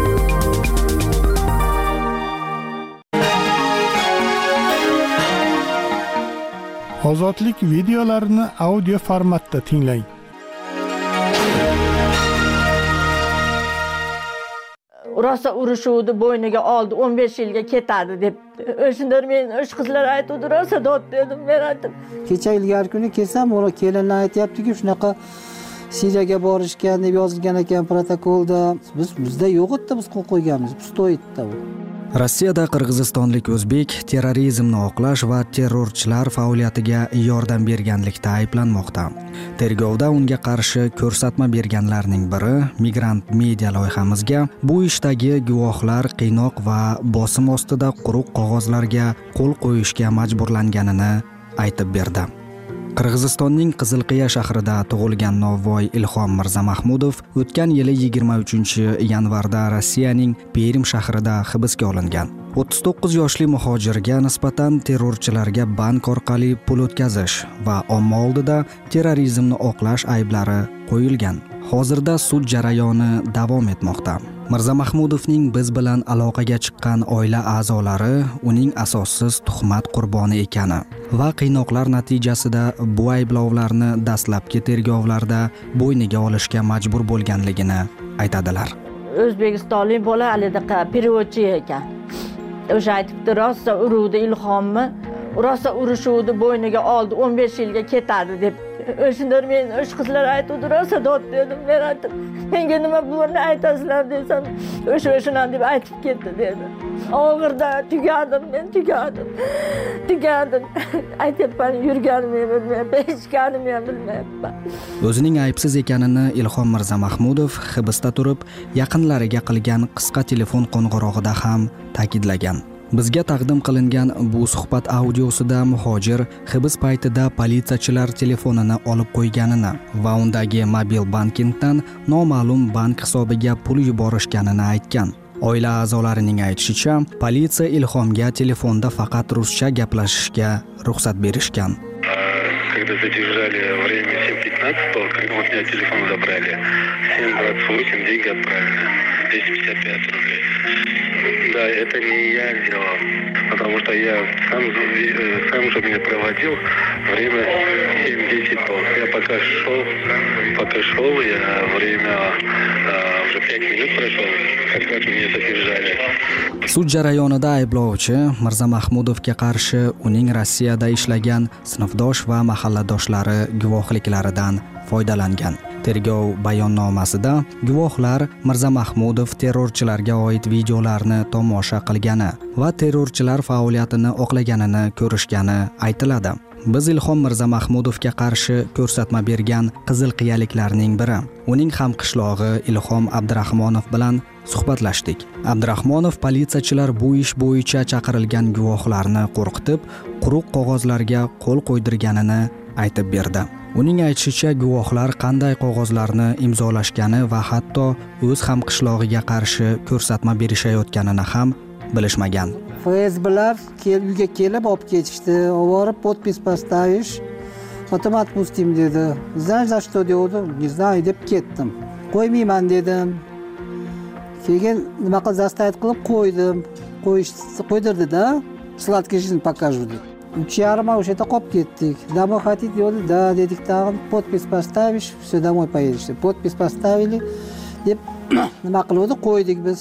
Ozodlik videolarini audio formatda tinglang. Rosa urushuvdi, bo'yniga oldi, 15 yilga ketadi deb. O'shandan men o'sha qizlar aytdi, rosa dod dedim, men aytdim. Kecha ilgari kuni kelsam, o'ra kelinlar aytayapti-ki, shunaqa Siriyaga borishgan deb yozilgan ekan protokolda. Bizda yo'q edi, biz qo'yib qo'yganmiz, pustoyitda bu. Rossiyada qirg'izistonlik o'zbek terrorizmni oqlash va terrorchilar faoliyatiga yordam berganlikda ayblanmoqda. Tergovda unga qarshi ko'rsatma berganlarning biri Migrant Media loyihamizga bu ishdagi guvohlar qiynoq va bosim ostida quruq qog'ozlarga qo'l qo'yishga majburlanganini aytib berdi. Qirg'izistonning Qizilqiya shahrida tug'ilgan novvoy Ilhom Mirzamahmudov o'tgan yili 23-yanvarda Rossiyaning Perm shahrida hibsga olingan. 39 yoshli muhojirga nisbatan terrorchilarga bank orqali pul o'tkazish va omma oldida terrorizmni oqlash ayblari qo'yilgan. Hozirda sud jarayoni davom etmoqda. Mirzamahmudovning biz bilan aloqaga chiqqan oila a'zolari uning asossiz tuhmat qurboni ekani va qiynoqlar natijasida bu ayblovlarni dastlabki tergovlarda bo'yniga olishga majbur bo'lganligini aytadilar. O'zbekistonlik bola alidaqa переводчи ekan. O'sha aytibdi, rosa uruvdi Ilhomni, rosa urushuvdi, bo'yniga oldi, 15 yilga ketadi deb. O'shandan men o'sha qizlar aytdi, rosa dod dedim, men aytdim. Menga nima buni aytasizlar desam, o'sha deb aytib ketdi dedi. Og'irda tugadim, men tugadim. Aytyapman, yurganimni bilmayapman, hechganimni ham bilmayapman. O'zining aybsiz ekanini Ilhom Mirzamahmudov hibsda turib, yaqinlariga qilgan qisqa telefon qo'ng'irog'ida ham ta'kidlagan. Bizga taqdim qilingan bu suhbat audiosida muhojir hibs paytida politsiyachilar telefonini olib qo'yganini va undagi mobil bankingdan noma'lum bank hisobiga pul yuborishganini aytgan. Oila a'zolarining aytishicha, politsiya Ilhomga telefonda faqat ruscha gaplashishga ruxsat berishgan. Когда задержали время 7:15, когда у меня телефон забрали, 7:28 деньги отправили, 255 рублей. Да, это не я сделал, потому что я сам же меня проводил время 7-10 был. Я пока шел, я время уже 5 минут прошел, как раз меня задержали. Sud jarayonida ayblovchi Mirzamahmudovga qarshi uning Rossiyada ishlagan sinfdosh va mahalladoshlari guvohliklaridan foydalangan. Tergov bayonnomasida guvohlar Mirzamahmudov terrorchilarga oid videolarni tomosha qilgani va terrorchilar faoliyatini oqlaganini ko'rishgani aytiladi. Biz Ilhom Mirzamahmudovga qarshi ko'rsatma bergan qizilqiyaliklarning biri, uning hamqishlog'i Ilhom Abdurahmonov bilan suhbatlashdik. Abdurahmonov politsiyachilar bu ish bo'yicha chaqirilgan guvohlarni qo'rqitib, quruq qog'ozlarga qo'l qo'ydirganini aytib berdi. Uning aytishicha, guvohlar qanday qog'ozlarni imzolashgani va hatto o'z hamqishlog'iga qarshi ko'rsatma berishayotganini ham bilishmagan. FSBlar uyga kelib olib ketishdi, oborib podpis поставишь, потом отпустим dedi. Знаешь, за что dedi? Не знаю deb ketdim. Qo'ymayman dedim. Keyin nima qilib zastavit qilib qo'ydim. Qo'ydirdi-da, sladkий жизнь покажу dedi. 3,5 o'sha yerda qolib ketdik. Домой хотите dedi, да dedik, tag'in podpis поставишь, все домой поедешь. Podpis поставили deb nima qildi, qo'ydik biz.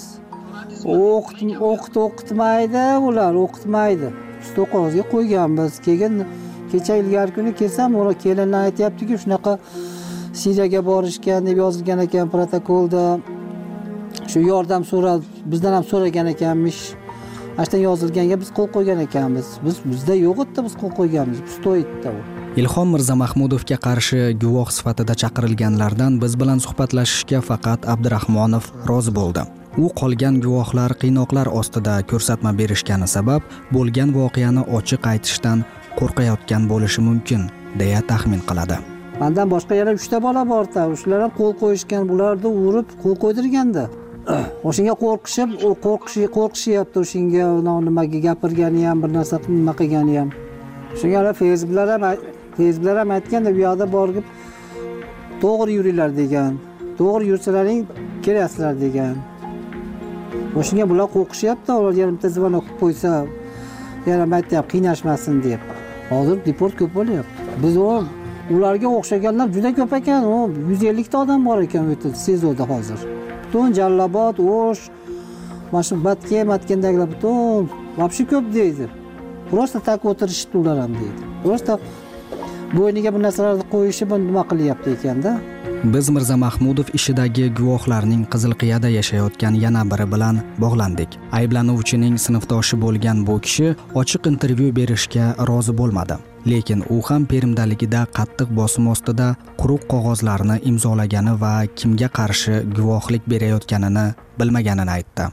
O'qitmaydi ular, o'qitmaydi. Stol qog'ozga qo'yganmiz. Keyin kecha ilgari kuni kelsam, ular kelinlar aytayaptiki, shunaqa Siriyaga borishgan deb yozilgan ekan protokolda. Shu yordam so'rab, bizdan ham so'ragan ekanmish. Ashdan yozilganga biz qo'l qo'ygan ekanmiz. Bizda yo'q edi, biz qo'l qo'yganmiz. Stoyitda u. Ilhom Mirzamahmudovga qarshi guvoh sifatida chaqirilganlardan biz bilan suhbatlashishga faqat Abdurahmonov rozi bo'ldi. U qolgan guvohlar qiynoqlar ostida ko'rsatma berishgani sabab bo'lgan voqeani ochiq aytishdan qo'rqayotgan bo'lishi mumkin, deya taxmin qiladi. Mendan boshqa yana 3 ta bola bor-da, ular ham qo'l qo'yishgan, bularni urib qo'l qo'ydirganda. O'shinga qo'rqishyapti, o'shinga nimaga gapirgani ham, bir narsa nima qilgani ham. Shunga Facebooklar ham aytganda, bu yoqda borib to'g'ri yuringlar degan. To'g'ri yursalaring kelasizlar degan. O'shinga bular qo'rqishyapti, ular yarimta zvon o'qib qo'ysa, yana aytayapti, qiynashmasin deb. Hozir deport ko'p bo'lyapti. Biz ularga o'xshaganlar juda ko'p ekan, 150 ta odam bor ekan o'ta sezoda hozir. Butun Jallobod, O'sh, mana Matkendagilar butun вообще ko'p deydi. Просто tak o'tirishibdi ular ham deydi. Просто bo'yniga bu narsalarni qo'yishi nima qilyapti ekanda. Biz Mirzamahmudov ishidagi guvohlarning Qizilqiyada yashayotgan yana biri bilan bog'landik. Ayblanuvchining sinfdoshi bo'lgan bu kishi ochiq intervyu berishga rozi bo'lmadi. Lekin u ham Permdaligida qattiq bosim ostida quruq qog'ozlarni imzolagani va kimga qarshi guvohlik berayotganini bilmaganini aytdi.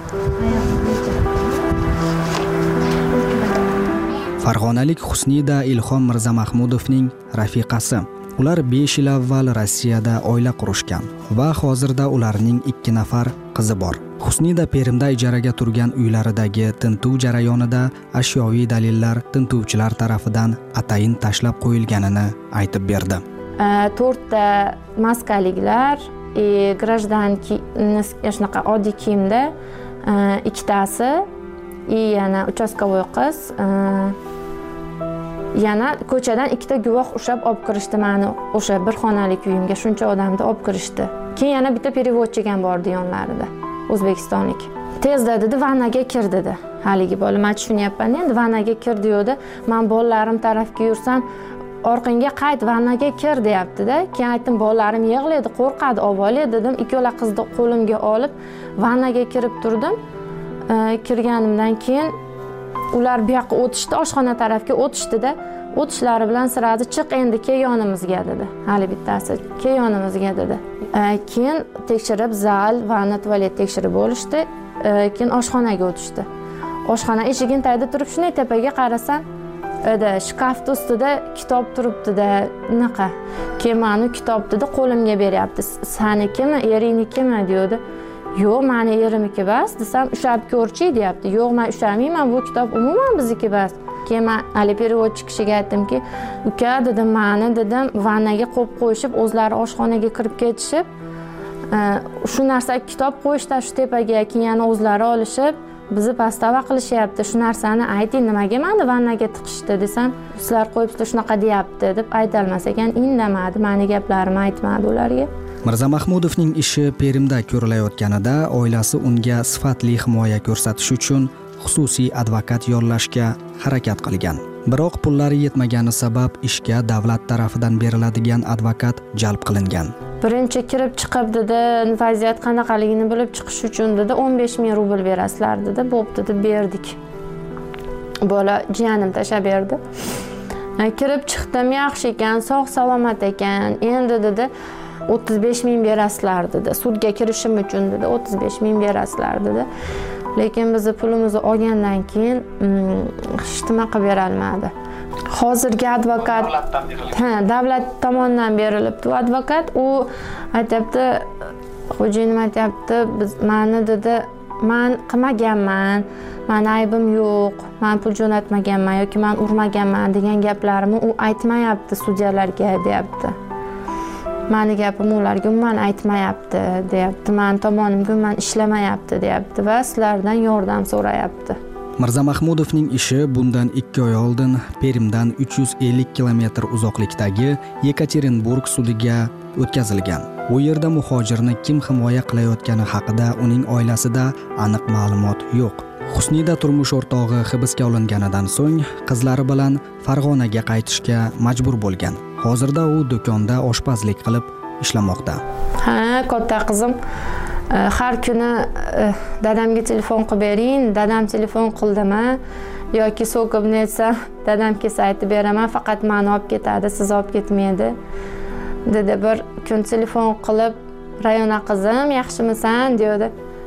Farg'onalik Husnida Ilhom Mirzamahmudovning rafiqasi. Ular 5 yil avval Rossiyada oila qurishgan va hozirda ularning 2 nafar qizi bor. Husnida Perimda ijaraga turgan uylaridagi tintuv jarayonida ashyoviy dalillar tintuvchilar tarafidan atayin tashlab qo'yilganini aytib berdi. 4 ta maskaliklar, grajdanki shunaqa oddiy kiyimda, 2 tasi, yana uchastkovoy qiz, yana ko'chadan 2 ta guvoh ushlab olib kirishdi meni o'sha bir xonalik uyimga, shuncha odamni olib kirishdi. Keyin yana bitta переводчик ham bordi yonlarida, o'zbekistonlik. Tezda dedi, vannaga kir dedi. Haligi bola, men tushunyapman endi, vannaga kir deydi. Men bolalarim tarafga yursam, orqangga qayt, vannaga kir deyapti-da. Keyin aytdim, bolalarim yig'laydi, qo'rqadi, avvalo dedim. Ikkola qizni qo'limga olib vannaga kirib turdim. Kirganimdan keyin ular bu yoqqa o'tishdi, oshxona tarafga o'tishdi-da. O'tishlari bilan siradi, chiq endi kel yonimizga dedi. Hali bittasi, kel yonimizga dedi. Keyin tekshirib zal, vanna, tualet tekshirib bo'lishdi. Keyin oshxonaga o'tishdi. Oshxona eshigini tagida turib, shunday tepaga qarasam, shkafning ustida kitob turibdi-da, unaqa. Keyin meni kitobni qo'limga beryapti. Sanikimi, erinigimi deydi. Yo'q, meni erimniki emas, desam, ushlab ko'rchi deyapti. Yo'q, men ushlamayman, bu kitob umuman bizniki emas. Keyin men hali переводчик kishiga aytdimki, uka dedim, meni dedim, vannaga qo'yib qo'yishib, o'zlari oshxonaga kirib ketishib, shu narsa kitob qo'yishda shu tepaga, keyin yana o'zlari olishib, bizni pastava qilishyapti. Shu narsani ayting, nimaga meni vannaga tiqishdi desam, sizlar qo'yibsizlar shunaqa deyapti deb aytolmas ekan, indamadi, meni gaplarimni aytmadi ularga. Mirzamahmudovning ishi Perimda ko'rilayotganida oilasi unga sifatli himoya ko'rsatish uchun xususiy advokat yollashga harakat qilgan. Biroq pullari yetmagani sabab ishga davlat tarafidan beriladigan advokat jalb qilingan. Birinchi kirib chiqib dedi, vaziyat qanaqaligini bilib chiqish uchun dedi, 15 ming rubl berasizlar dedi. Bo'pti deb berdik. Bola jiyanim tashlab berdi. Kirib chiqdim, yaxshi ekan, sog' salomat ekan. Endi dedi 35 ming berasizlar dedi. Sudga kirishim uchun dedi, 35 ming berasizlar dedi. Lekin biz pulimizni olgandan keyin hech nima qilib bera olmadi. Hozirgi advokat davlat tomonidan berilibdi. Advokat u aytibdi, xo'jayinim aytibdi, meni dedi, men qilmaganman, meni aybim yo'q, men pul jo'natmaganman yoki men urmaganman degan gaplarimni u aytmayapti sudyalarga, deyapti. Meni gapim ularga umuman aytmayapti, deyapti. Men tomonimga umuman ishlamayapti, deyapti va sizlardan yordam so'rayapti. Mirzamahmudovning ishi bundan 2 oy oldin Perimdan 350 kilometr uzoqlikdagi Yekaterinburg sudiga o'tkazilgan. U yerda muhojirni kim himoya qilayotgani haqida uning oilasida aniq ma'lumot yo'q. Husnida turmush o'rtog'i hibsga olinganidan so'ng qizlari bilan Farg'onaga qaytishga majbur bo'lgan. Hozirda u do'konda oshpazlik qilib ishlamoqda. Ha, katta qizim har kuni dadamga telefon qilib bering, dadam telefon qildimi yoki so'kib netsa dadam kelsa aytib beraman, faqat meni olib ketadi, siz olib ketmaydi. Dedi bir kun telefon qilib, Rayona qizim, yaxshimisan dedi.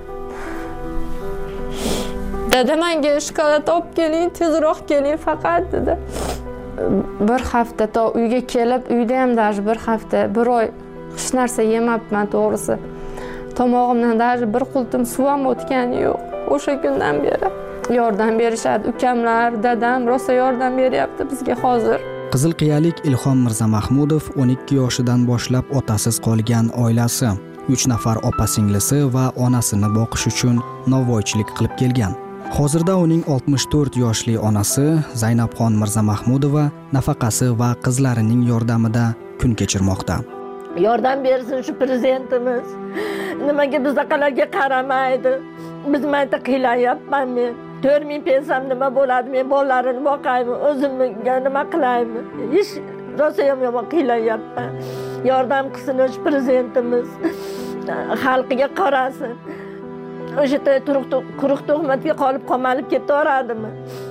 Dada menga shokolad olib keling, tezroq keling faqat dedi. Bir hafta to uyga kelib, uyda ham даже bir hafta, bir oy hech narsa yemabman to'g'risi. Tomog'imdan даже bir qultum suv ham o'tgani yo'q. O'sha kundan beri yordam berishadi. Ukamlar, dadam rosa yordam beryapti bizga hozir. Qizilqiyalik Ilhom Mirzamahmudov 12 yoshidan boshlab otasiz qolgan oilasi, 3 nafar opa-singlisi va onasini boqish uchun novvoychilik qilib kelgan. Hozirda uning 64 yoshli onasi Zaynabxon Mirzamahmudova nafaqasi va qizlarining yordamida kun kechirmoqda. Yordam bersin shu prezidentimiz. Nimaga bizaqalarga qaramaydi? Biz mayta qilayapman men. 4000 pensiyam nima bo'ladi? Men bolalarini boqaymi? O'zimga nima qilaymi? Hech rosa yomon qilayapman. Yordam qilsin shu prezidentimiz. Xalqiga qarasin. O'sha quruq tuhmatga qolib qamalib ketaveradimi?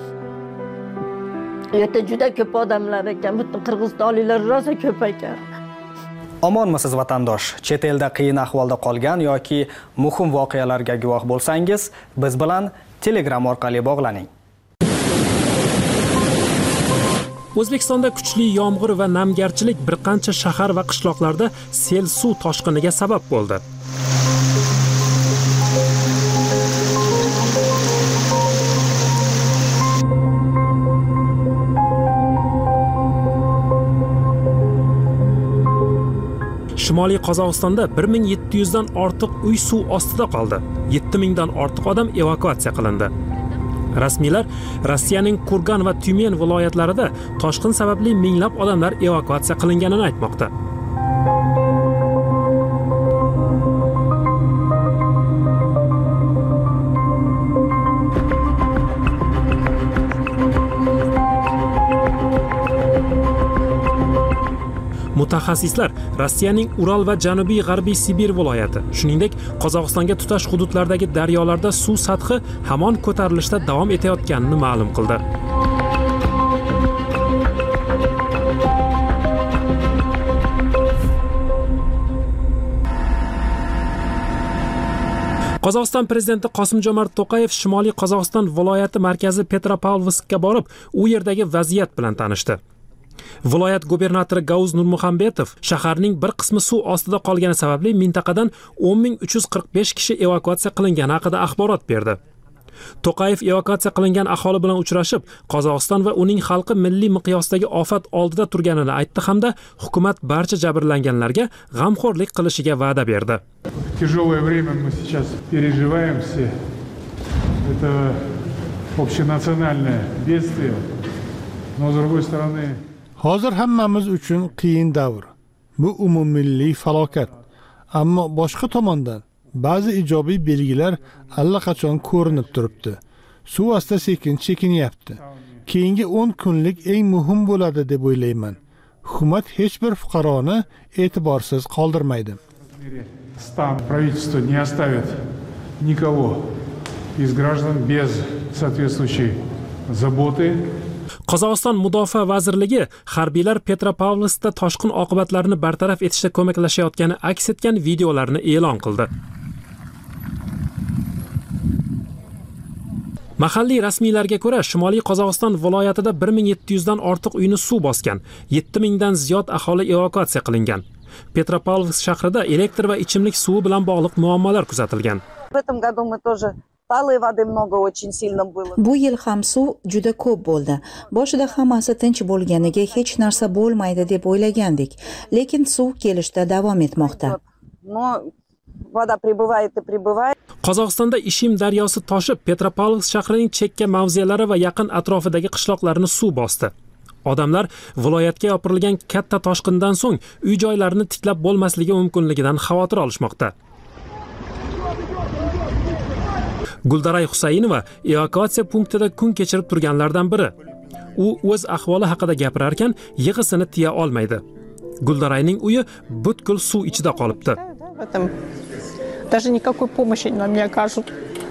Yerda juda ko'p odamlar ekan, butun qirg'izistonliklar rosa ko'p ekan. Omonmisiz vatandosh? Chet elda qiyin ahvolda qolgan yoki muhim voqealarga guvoh bo'lsangiz, biz bilan Telegram orqali bog'laning. O'zbekistonda kuchli yomg'ir va namgarchilik bir qancha shahar va qishloqlarda sel suv toshqiniga sabab bo'ldi. Shimoliy Qozog'istonda 1700 dan ortiq uy suv ostida qoldi. 7000 dan ortiq odam evakuatsiya qilindi. Rasmiylar Rossiyaning Kurgan va Tyumen viloyatlarida toshqin sababli minglab odamlar evakuatsiya qilinganini aytmoqda. Mutaxassislar Rossiyaning Ural va Janubiy G'arbiy Sibir viloyati, shuningdek Qozog'istonga tutash hududlardagi daryolarda suv sathi hamon ko'tarilishda davom etayotganini ma'lum qildi. Qozog'iston prezidenti Qosim-Jomart To'qayev Shimoliy Qozog'iston viloyati markazi Petropavlovskga borib, u yerdagi vaziyat bilan tanishdi. Viloyat gubernatori Gavuz Nurmuhammedov shaharning bir qismi suv ostida qolgani sababli mintaqadan 10345 kishi evakuatsiya qilingani haqida axborot berdi. To'qayev evakuatsiya qilingan aholi bilan uchrashib, Qozog'iston va uning xalqi milliy miqyosdagi ofat oldida turganini aytdi hamda hukumat barcha jabrlanganlarga g'amxo'rlik qilishiga va'da berdi. Тяжелое время мы сейчас переживаем все. Это общенациональное бедствие. Но с другой стороны, hozir hammamiz uchun qiyin davr. Bu umummilliy falokat. Ammo boshqa tomondan ba'zi ijobiy belgilar allaqachon ko'rinib turibdi. Suv asta sekin chekinyapti. Keyingi 10 kunlik eng muhim bo'ladi deb o'ylayman. Hukumat hech bir fuqaroni e'tiborsiz qoldirmaydi. Стан правительство не оставит никого из граждан без соответствующей заботы. Qozog'iston Mudofaa vazirligi harbiylar Petropavlovskda toshqin oqibatlarini bartaraf etishda ko'maklashayotgani aks etgan videolarni e'lon qildi. Mahalliy rasmiylarga ko'ra, Shimoliy Qozog'iston viloyatida 1700 dan ortiq uyni suv bosgan, 7000 dan ziyod aholi evakuatsiya qilingan. Petropavlovsk shahrida elektr va ichimlik suvi bilan bog'liq muammolar kuzatilgan. Bu yil ham suv juda ko'p bo'ldi. Boshida hammasi tinch bo'lganiga hech narsa bo'lmaydi deb o'ylagandik, lekin suv kelishda davom etmoqda. Qozog'istonda Ishim daryosi toshib, Petropavlovsk shahrining chekka mavzelari va yaqin atrofidagi qishloqlarni suv bosdi. Odamlar viloyatga yopirilgan katta toshqindan so'ng uy-joylarini tiklab bo'lmasligi mumkinligidan xavotir olishmoqda. Guldaray Husaynova evakuatsiya punktida kun kechirib turganlardan biri. U o'z ahvoli haqida gapirar ekan, yig'isini tiya olmaydi. Guldarayning uyi butkul suv ichida qolibdi. Даже никакой помощи нам не окажут.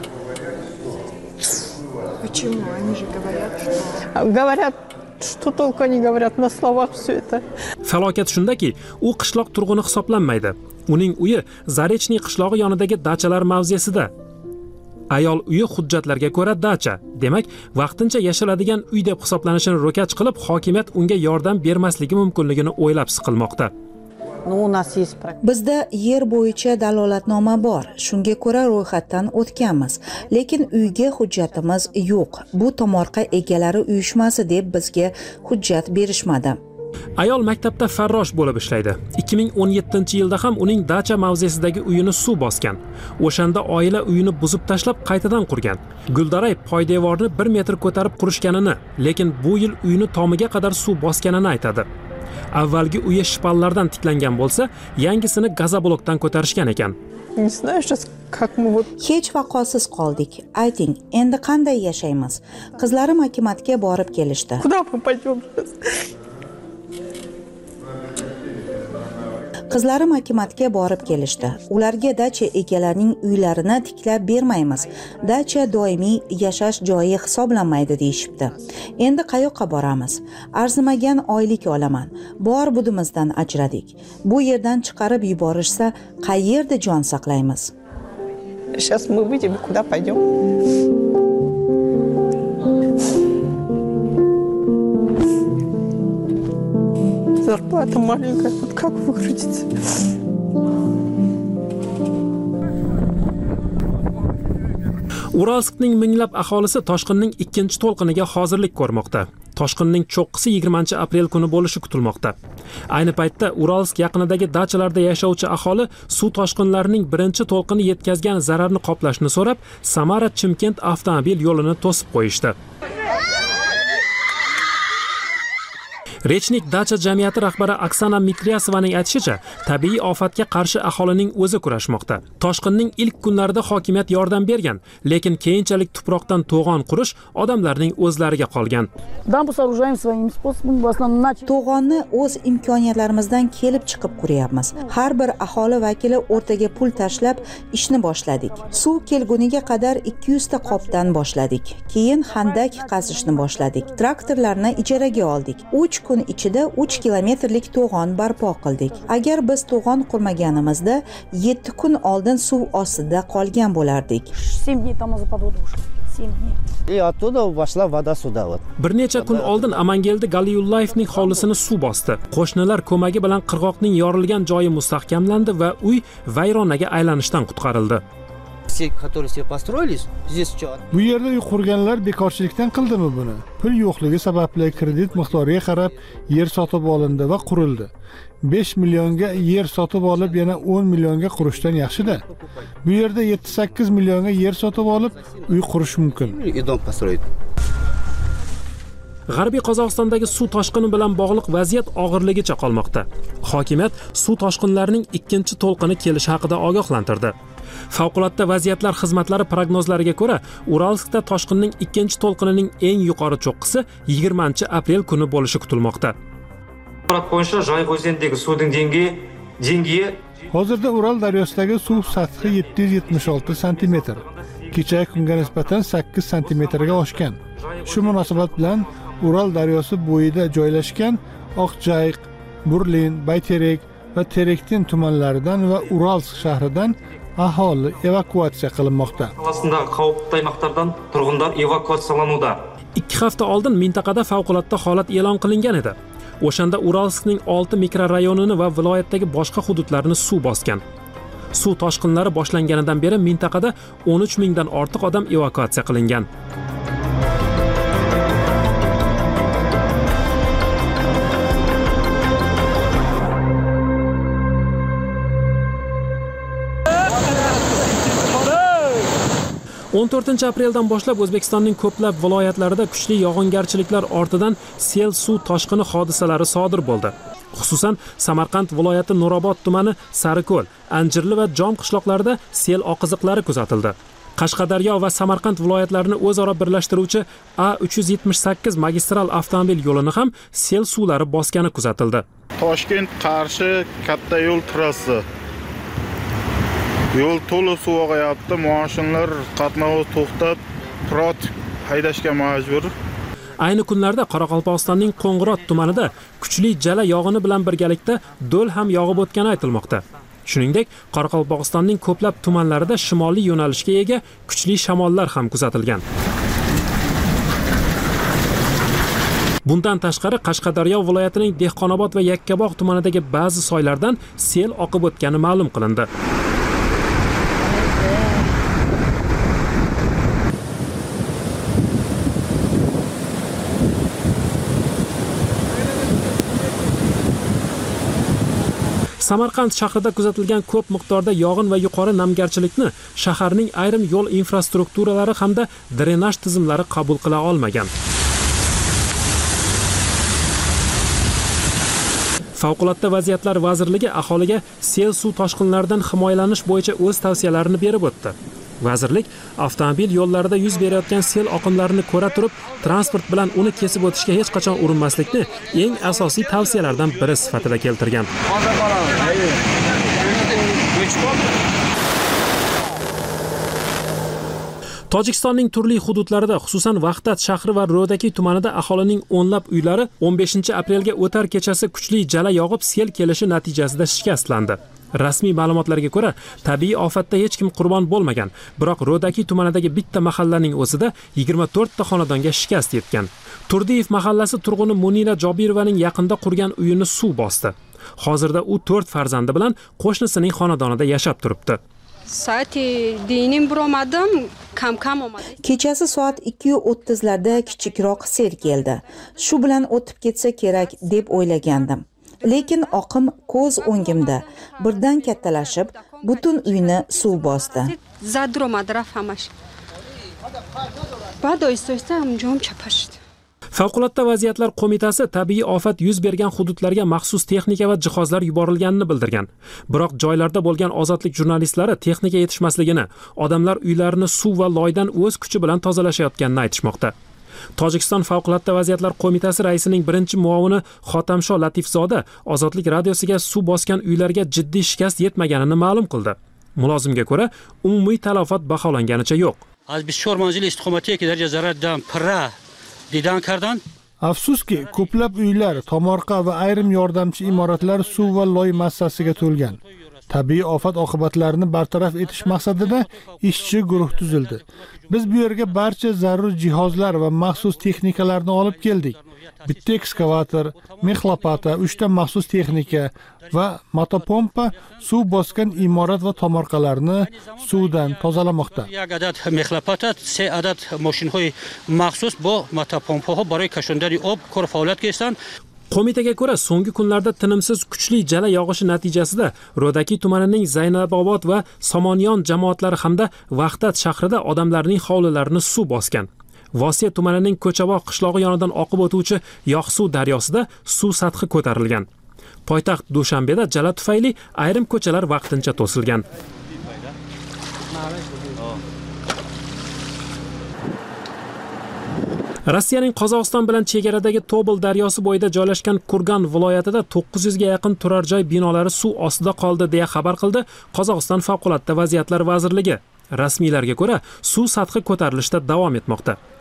Почему? Они же говорят, что... Говорят, что только они говорят на словах все это. Falokat shundaki, u qishloq turg'uni hisoblanmaydi. Uning uyi Zarechniy qishlog'i yonidagi dachalar mavzesida. Ayol uyi hujjatlarga ko'ra dacha, demak, vaqtincha yashiladigan uy deb hisoblanishini ro'kach qilib, hokimiyat unga yordam bermasligi mumkinligini o'ylab siqilmoqda. Bizda yer bo'yicha dalolatnoma bor. Shunga ko'ra ro'yxatdan o'tganmiz, lekin uyga hujjatimiz yo'q. Bu tomorqa egalari uyushmasi deb bizga hujjat berishmadi. Ayol maktabda farrosh bo'lib ishlaydi. 2017-yilda ham uning dacha mavzesidagi uyini suv bosgan. O'shanda oila uyini buzib tashlab qaytadan qurgan. Guldaray poydevorni 1 metr ko'tarib qurishganini, lekin bu yil uyini tomiga qadar suv bosganini aytadi. Avvalgi uyi shpallardan tiklangan bo'lsa, yangisini gazoblokdan ko'tarishgan ekan. Hech vaqosiz qoldik. Ayting, endi qanday yashaymiz? Qizlarim hukumatga borib kelishdi. Qizlarim hukumatga borib kelishdi. Ularga dacha egalarining uylarini tiklab bermaymiz. Dacha doimiy yashash joyi hisoblanmaydi deyishibdi. Endi qayoqqa boramiz? Arzimagan oylik olaman. Bor budimizdan ajradik. Bu yerdan chiqarib yuborishsa, qayerda jon saqlaymiz? Сейчас мы выйдем и куда пойдем? Зарплата маленькая, вот как выкрутиться? Uralskning minglab aholisi toshqinning ikkinchi to'lqiniga hozirlik ko'rmoqda. Toshqinning cho'qqisi 20-aprel kuni bo'lishi kutilmoqda. Ayni paytda Uralsk yaqinidagi dachalarda yashovchi aholi suv toshqinlarining birinchi to'lqini yetkazgan zararni qoplashni so'rab, Samara-Chimkent avtomobil yo'lini to'sib qo'yishdi. Rechnik dacha jamiyati rahbari Oksana Mitriasovaning aytishicha, tabiiy ofatga qarshi aholining o'zi kurashmoqda. Toshqinning ilk kunlarida hokimiyat yordam bergan, lekin keyinchalik tuproqdan to'g'on qurish odamlarning o'zlariga qolgan. To'g'onni o'z imkoniyatlarimizdan kelib chiqib quryapmiz. Har bir aholi vakili o'rtaga pul tashlab ishni boshladik. Suv kelguniga qadar 200 ta qopdan boshladik. Keyin xandak qazishni boshladik. Traktorlarni ijaraga oldik. 3 kun ichida 3 kilometrlik to'g'on barpo qildik. Agar biz to'g'on qurmaganimizda 7 kun oldin suv ostida qolgan bo'lardik. Bir necha kun oldin Amangeldi Galiyullayevning hovlisini suv bosdi. Qo'shnilar ko'magi bilan qirg'oqning yorilgan joyi mustahkamlandi va uy vayronaga aylanishdan qutqarildi. Bu yerda uy qurganlar bekorchilikdan qildimi buni? Pul yo'qligi sababli kredit miqdoriga qarab yer sotib olindi va qurildi. 5 millionga yer sotib olib yana 10 millionga qurishdan yaxshi-da. Bu yerda 7-8 millionga yer sotib olib uy qurish mumkin. G'arbiy Qozog'istondagi suv toshqini bilan bog'liq vaziyat og'irligicha qolmoqda. Hokimiyat suv toshqinlarining ikkinchi to'lqini kelishi haqida ogohlantirdi. Favqulodda vaziyatlar xizmatlari prognozlariga ko'ra, Uralskda toshqinning ikkinchi to'lqinining eng yuqori cho'qqisi 20-aprel kuni bo'lishi kutilmoqda. Hozirda Ural daryosidagi suv sathi 776 sm. Kechagi kunga nisbatan 8 sm ga oshgan. Shu munosabat bilan Ural daryosi bo'yida joylashgan Oqjayiq, Burlin, Bayterek va Terektin tumanlaridan va Uralsk shahridan aholi evakuatsiya qilinmoqda. Aslında қауіпті аймақтардан тұрғындар evakuatsiyalanуда. 2 hafta oldin mintaqada favqulodda holat e'lon qilingan edi. O'shanda Uralskning 6 mikrorayonini va viloyatdagi boshqa hududlarni suv bosgan. Suv toshqinlari boshlanganidan beri mintaqada 13 mingdan ortiq odam evakuatsiya qilingan. On 4 apreldan boshlab O'zbekistonning ko'plab viloyatlarida kuchli yog'ingarchiliklar ortidan sel suv toshqini hodisalari sodir bo'ldi. Xususan, Samarqand viloyati Nurobod tumani Sariko'l, Anjirli va Jom qishloqlarida sel oqiziqlari kuzatildi. Qashqadaryo va Samarqand viloyatlarini o'zaro birlashtiruvchi A378 magistral avtomobil yo'lini ham sel suvlari bosgani kuzatildi. Toshkent Qarshi katta yo'l trassasi. Yo'l to'liq suv og'ayapti, mashinalar qatnovi to'xtab, pirot haydashga majbur. Ayni kunlarda Qoraqalpog'istonning Qo'ng'irot tumanida kuchli jala yog'ini bilan birgalikda do'l ham yog'ib o'tgani aytilmoqda. Shuningdek, Qoraqalpog'istonning ko'plab tumanlarida shimoliy yo'nalishga ega kuchli shamollar ham kuzatilgan. Bundan tashqari Qashqadaryo viloyatining Dehqonobod va Yakkabog' tumanidagi ba'zi soylardan sel oqib o'tgani ma'lum qilindi. Samarqand shahrida kuzatilgan ko'p miqdorda yog'in va yuqori namgarchilikni shaharning ayrim yo'l infrastrukturalari hamda drenaj tizimlari qabul qila olmagan. Favqulodda vaziyatlar vazirligi aholiga sel suv toshqinlaridan himoyalanish bo'yicha o'z tavsiyalarini berib o'tdi. Vazirlik avtomobil yo'llarida yuz berayotgan sel oqimlarini ko'ra turib, transport bilan uni kesib o'tishga hech qachon urinmaslikni eng asosiy tavsiyalardan biri sifatida keltirgan. Tojikistonning turli hududlarida, xususan Vahdat shahri va Ro'daki tumanida aholining o'nlab uylari 15 aprelga o'tar kechasi kuchli jala yog'ib sel kelishi natijasida shikastlandi. Rasmiy ma'lumotlarga ko'ra, tabiiy ofatda hech kim qurbon bo'lmagan, biroq Ro'daki tumanidagi bitta mahallaning o'zida 24 ta xonadonga shikast yetgan. Turdiyev mahallasi turg'uni Munira Jobirovaning yaqinda qurgan uyini suv bosdi. Hozirda u 4 farzandi bilan qo'shnisining xonadonida yashab turibdi. Kechasi soat 2:30 larda kichikroq sel keldi. Shu bilan o'tib ketsa kerak deb o'ylagandim. Lekin oqim ko'z o'ngimda birdan kattalashib, butun uyni suv bosdi. Favqulodda vaziyatlar qo'mitasi tabiiy ofat yuz bergan hududlarga maxsus texnika va jihozlar yuborilganini bildirgan. Biroq joylarda bo'lgan ozodlik jurnalistlari texnika yetishmasligini, odamlar uylarini suv va loydan o'z kuchi bilan tozalashayotganini aytishmoqda. Tojikiston Favqulodda vaziyatlar qo'mitasi raisining birinchi muovini Xotamsho Latifzoda Ozodlik radiosiga suv bosgan uylarga jiddiy shikast yetmaganini ma'lum qildi. Mulozimga ko'ra, umumiy talafot baholanganicha yo'q. Az 24 manzili istiqomatiga ki darja zarar dan pira didan kardan. Afsuski, ko'plab uylar, tomorqa va ayrim yordamchi imoratlar suv va loy massasiga to'lgan. Tabiiy ofat oqibatlarini bartaraf etish maqsadida ishchi guruh tuzildi. Biz bu yerga barcha zarur jihozlar va maxsus texnikalarni olib keldik. Bitta ekskavator, mexlopata, 3 ta maxsus texnika va motopompa suv bosgan imorat va tomorqalarni suvdan tozalamoqda. یک عدد مخلپات، 3 عدد ماشین‌های مخصوص با متاپمپ‌ها برای کشاندن آب کار فعالیت کردند. Qo'mitaga ko'ra, so'nggi kunlarda tinimsiz kuchli jala yog'ishi natijasida Ro'daki tumanining Zaynabobod va Somonyon jamoatlari hamda Vahdat shahrida odamlarning hovlilarini suv bosgan. Vosiya tumanining Ko'chabog' qishlog'i yonidan oqib o'tuvchi Yoqsuv daryosida suv sathi ko'tarilgan. Poytaxt Dushanbeda jala tufayli ayrim ko'chalar vaqtincha to'silgan. Rossiyaning Qozog'iston bilan chegaradagi Tobol daryosi bo'yida joylashgan Kurgan viloyatida 900 ga yaqin turar joy binolari suv ostida qoldi deya xabar qildi Qozog'iston Favqulodda vaziyatlar vazirligi. Rasmiylarga ko'ra, suv sathi ko'tarilishda davom etmoqda.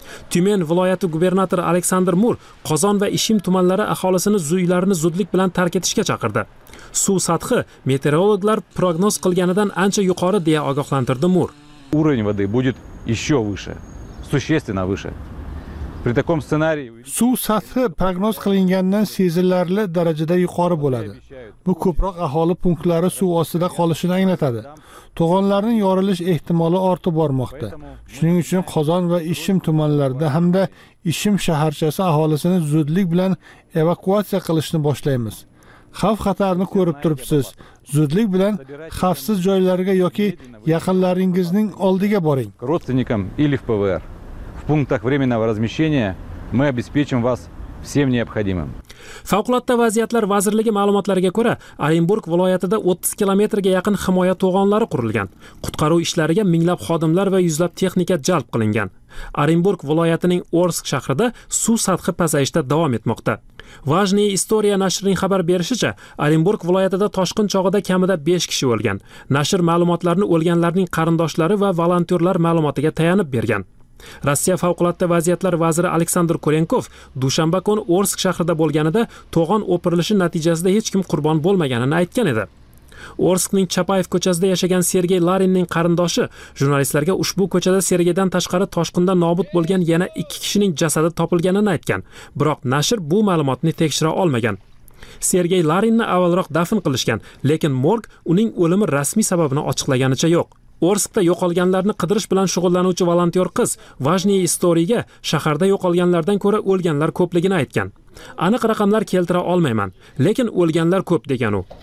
Tyumen viloyati gubernatori Aleksandr Mur Qozon va Ishim tumanlari aholisini uylarini zudlik bilan tark etishga chaqirdi. Suv sathi meteorologlar prognoz qilganidan ancha yuqori deya ogohlantirdi Mur. Уровень воды будет еще выше, существенно выше. При таком сценарии suv sathi prognoz qilingandan sezilarli darajada yuqori bo'ladi. Bu ko'proq aholi punktlari suv ostida qolishini anglatadi. To'g'onlarning yorilish ehtimoli ortib bormoqda. Shuning uchun Qozon va Ishim tumanlarida hamda Ishim shaharchasi aholisini zudlik bilan evakuatsiya qilishni boshlaymiz. Xavf-xatarni ko'rib turibsiz. Zudlik bilan xavfsiz joylarga yoki yaqinlaringizning oldiga boring. Родственникам или в ПВР. В пунктах временного размещения мы обеспечим вас всем необходимым. Favqulodda vaziyatlar vazirligi ma'lumotlariga ko'ra, Orenburg viloyatida 30 kilometrga yaqin himoya to'g'onlari qurilgan. Qutqaruv ishlariga minglab xodimlar va yuzlab texnika jalb qilingan. Orenburg viloyatining Orsk shahrida suv sathi pasayishda davom etmoqda. Vajniya Istoriya nashrining xabar berishicha, Orenburg viloyatida toshqin chog'ida kamida 5 kishi o'lgan. Nashr ma'lumotlarni o'lganlarning qarindoshlari va volontyorlar ma'lumotiga tayanib bergan. Rossiya favqulodda vaziyatlar vaziri Aleksandr Korenkov dushanba kuni Orsk shahrida bo'lganida to'g'on o'pirilishi natijasida hech kim qurbon bo'lmaganini aytgan edi. Orskning Chapayev ko'chasida yashagan Sergey Larinning qarindoshi jurnalistlarga ushbu ko'chada Sergeydan tashqari toshqinda nobud bo'lgan yana 2 kishining jasadi topilganini aytgan. Biroq nashr bu ma'lumotni tekshira olmagan. Sergey Larinni avvalroq dafn qilishgan, lekin morg uning o'limi rasmiy sababini ochiqlaganicha yo'q. Orskda yo'qolganlarni qidirish bilan shug'ullanuvchi volontyor qiz Vajniya Istoriyaga shaharda yo'qolganlardan ko'ra o'lganlar ko'pligini aytgan. Aniq raqamlar keltira olmayman, lekin o'lganlar ko'p degan u.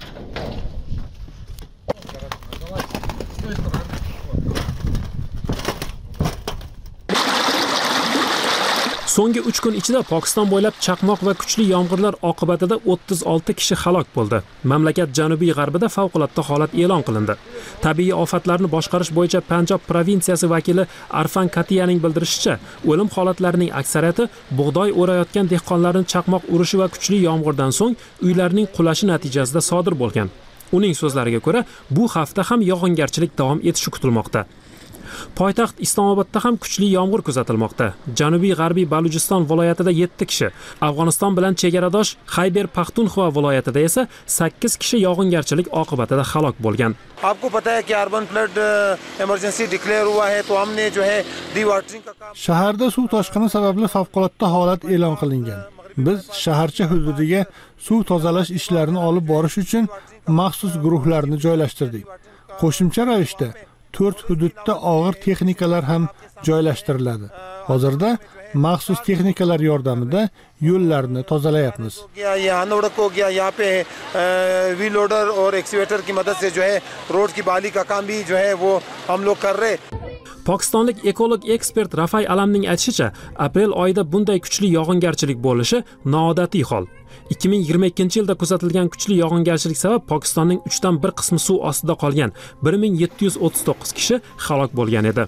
So'nggi 3 kun ichida Pokiston bo'ylab chaqmoq va kuchli yomg'irlar oqibatida 36 kishi halok bo'ldi. Mamlakat janubiy g'arbida favqulodda holat e'lon qilindi. Tabiiy ofatlarni boshqarish bo'yicha Panjob provinsiyasi vakili Arfan Katiyaning bildirishicha, o'lim holatlarining aksariyati bug'doy o'rayotgan dehqonlarning chaqmoq urishi va kuchli yomg'irdan so'ng uylarning qulashi natijasida sodir bo'lgan. Uning so'zlariga ko'ra, bu hafta ham yog'ingarchilik davom etishi kutilmoqda. Poytaxt Islomobodda ham kuchli yomg'ir kuzatilmoqda. Janubiy g'arbiy Balujiston viloyatida 7 kishi, Afg'oniston bilan chegaradosh Xayber Paxtunxva viloyatida esa 8 kishi yog'ingarchilik oqibatida halok bo'lgan. आपको पता है कि urban flood emergency declare हुआ है तो हमने जो है डिवाटरिंग का काम Shaharda suv toshqini sababli favqulodda holat e'lon qilingan. Biz shaharcha hududiga suv tozalash ishlarini olib borish uchun maxsus guruhlarni joylashtirdik. Qo'shimcha ravishda 4 hududda og'ir texnikalar ham joylashtiriladi. Hozirda maxsus texnikalar yordamida yo'llarni tozalayapmiz. यहाँ सड़क हो गया, यहाँ पे wheel loader और एक्सीवेटर की मदद से जो है रोड की बहाली का काम भी जो है वो हम लोग कर रहे हैं. Pokistonlik ekolog ekspert Rafay Alamning aytishicha, aprel oyida bunday kuchli yog'ingarchilik bo'lishi noodatiy hol. 2022-yilda kuzatilgan kuchli yog'ingarchilik sabab Pokistonning 3dan 1 qismi suv ostida qolgan. 1739 kishi halok bo'lgan edi.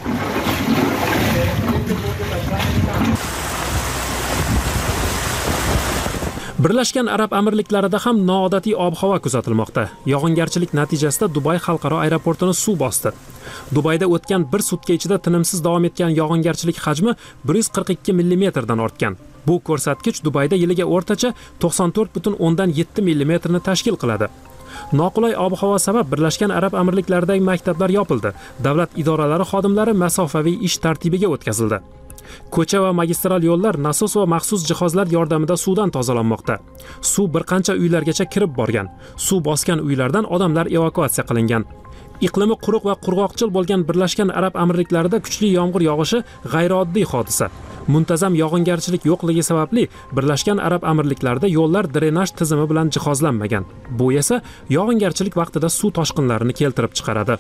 Birlashgan Arab Amirliklarida ham noodatiy ob-havo kuzatilmoqda. Yog'ingarchilik natijasida Dubay xalqaro aeroportini suv bosdi. Dubayda o'tgan bir sutka ichida tinimsiz davom etgan yog'ingarchilik hajmi 142 mm dan ortgan. Bu ko'rsatkich Dubayda yiliga o'rtacha 94,7 mm ni tashkil qiladi. Noqulay ob-havo sabab Birlashgan Arab Amirliklaridagi maktablar yopildi. Davlat idoralari xodimlari masofaviy ish tartibiga o'tkazildi. Ko'cha va magistral yo'llar nasos va maxsus jihozlar yordamida suvdan tozalanmoqda. Suv bir qancha uylargacha kirib borgan. Suv bosgan uylardan odamlar evakuatsiya qilingan. Iqlimi quruq va qurg'oqchil bo'lgan Birlashgan Arab Amirliklarida kuchli yomg'ir yog'ishi g'ayrioddiy hodisa. Muntazam yog'ingarchilik yo'qligi sababli Birlashgan Arab Amirliklarida yo'llar drenaj tizimi bilan jihozlanmagan. Bu esa yog'ingarchilik vaqtida suv toshqinlarini keltirib chiqaradi.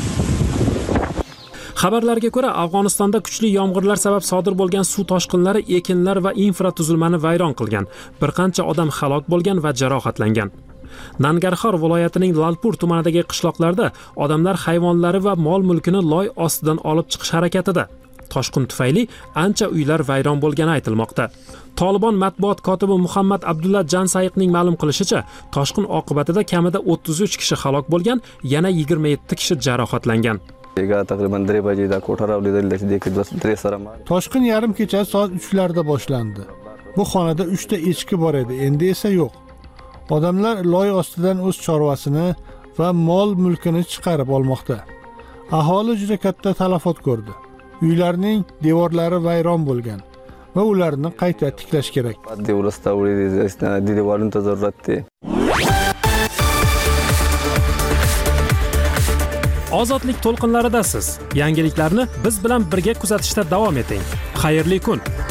Xabarlarga ko'ra, Afg'onistonda kuchli yomg'irlar sabab sodir bo'lgan suv toshqinlari ekinlar va infratuzilmani vayron qilgan. Bir qancha odam halok bo'lgan va jarohatlangan. Nangarxor viloyatining Lalpur tumanidagi qishloqlarda odamlar hayvonlari va mol-mulkini loy ostidan olib chiqish harakatida. Toshqin tufayli ancha uylar vayron bo'lgani aytilmoqda. Tolibon matbuot kotibi Muhammad Abdulla Jansayevning ma'lum qilishicha, toshqin oqibatida kamida 33 kishi halok bo'lgan, yana 27 kishi jarohatlangan. Toshqin yarim kecha soat 3larda boshlandi. Bu xonada 3 ta echki bor edi, endi esa yo'q. Odamlar loy ostidan o'z chorvasini va mol mulkini chiqarib olmoqda. Aholi juda katta talafot ko'rdi. Uylarning devorlari vayron bo'lgan va ularni qayta tiklash kerak. Ozodlik to'lqinlaridasiz. Yangiliklarni biz bilan birga kuzatishda davom eting. Xayrli kun.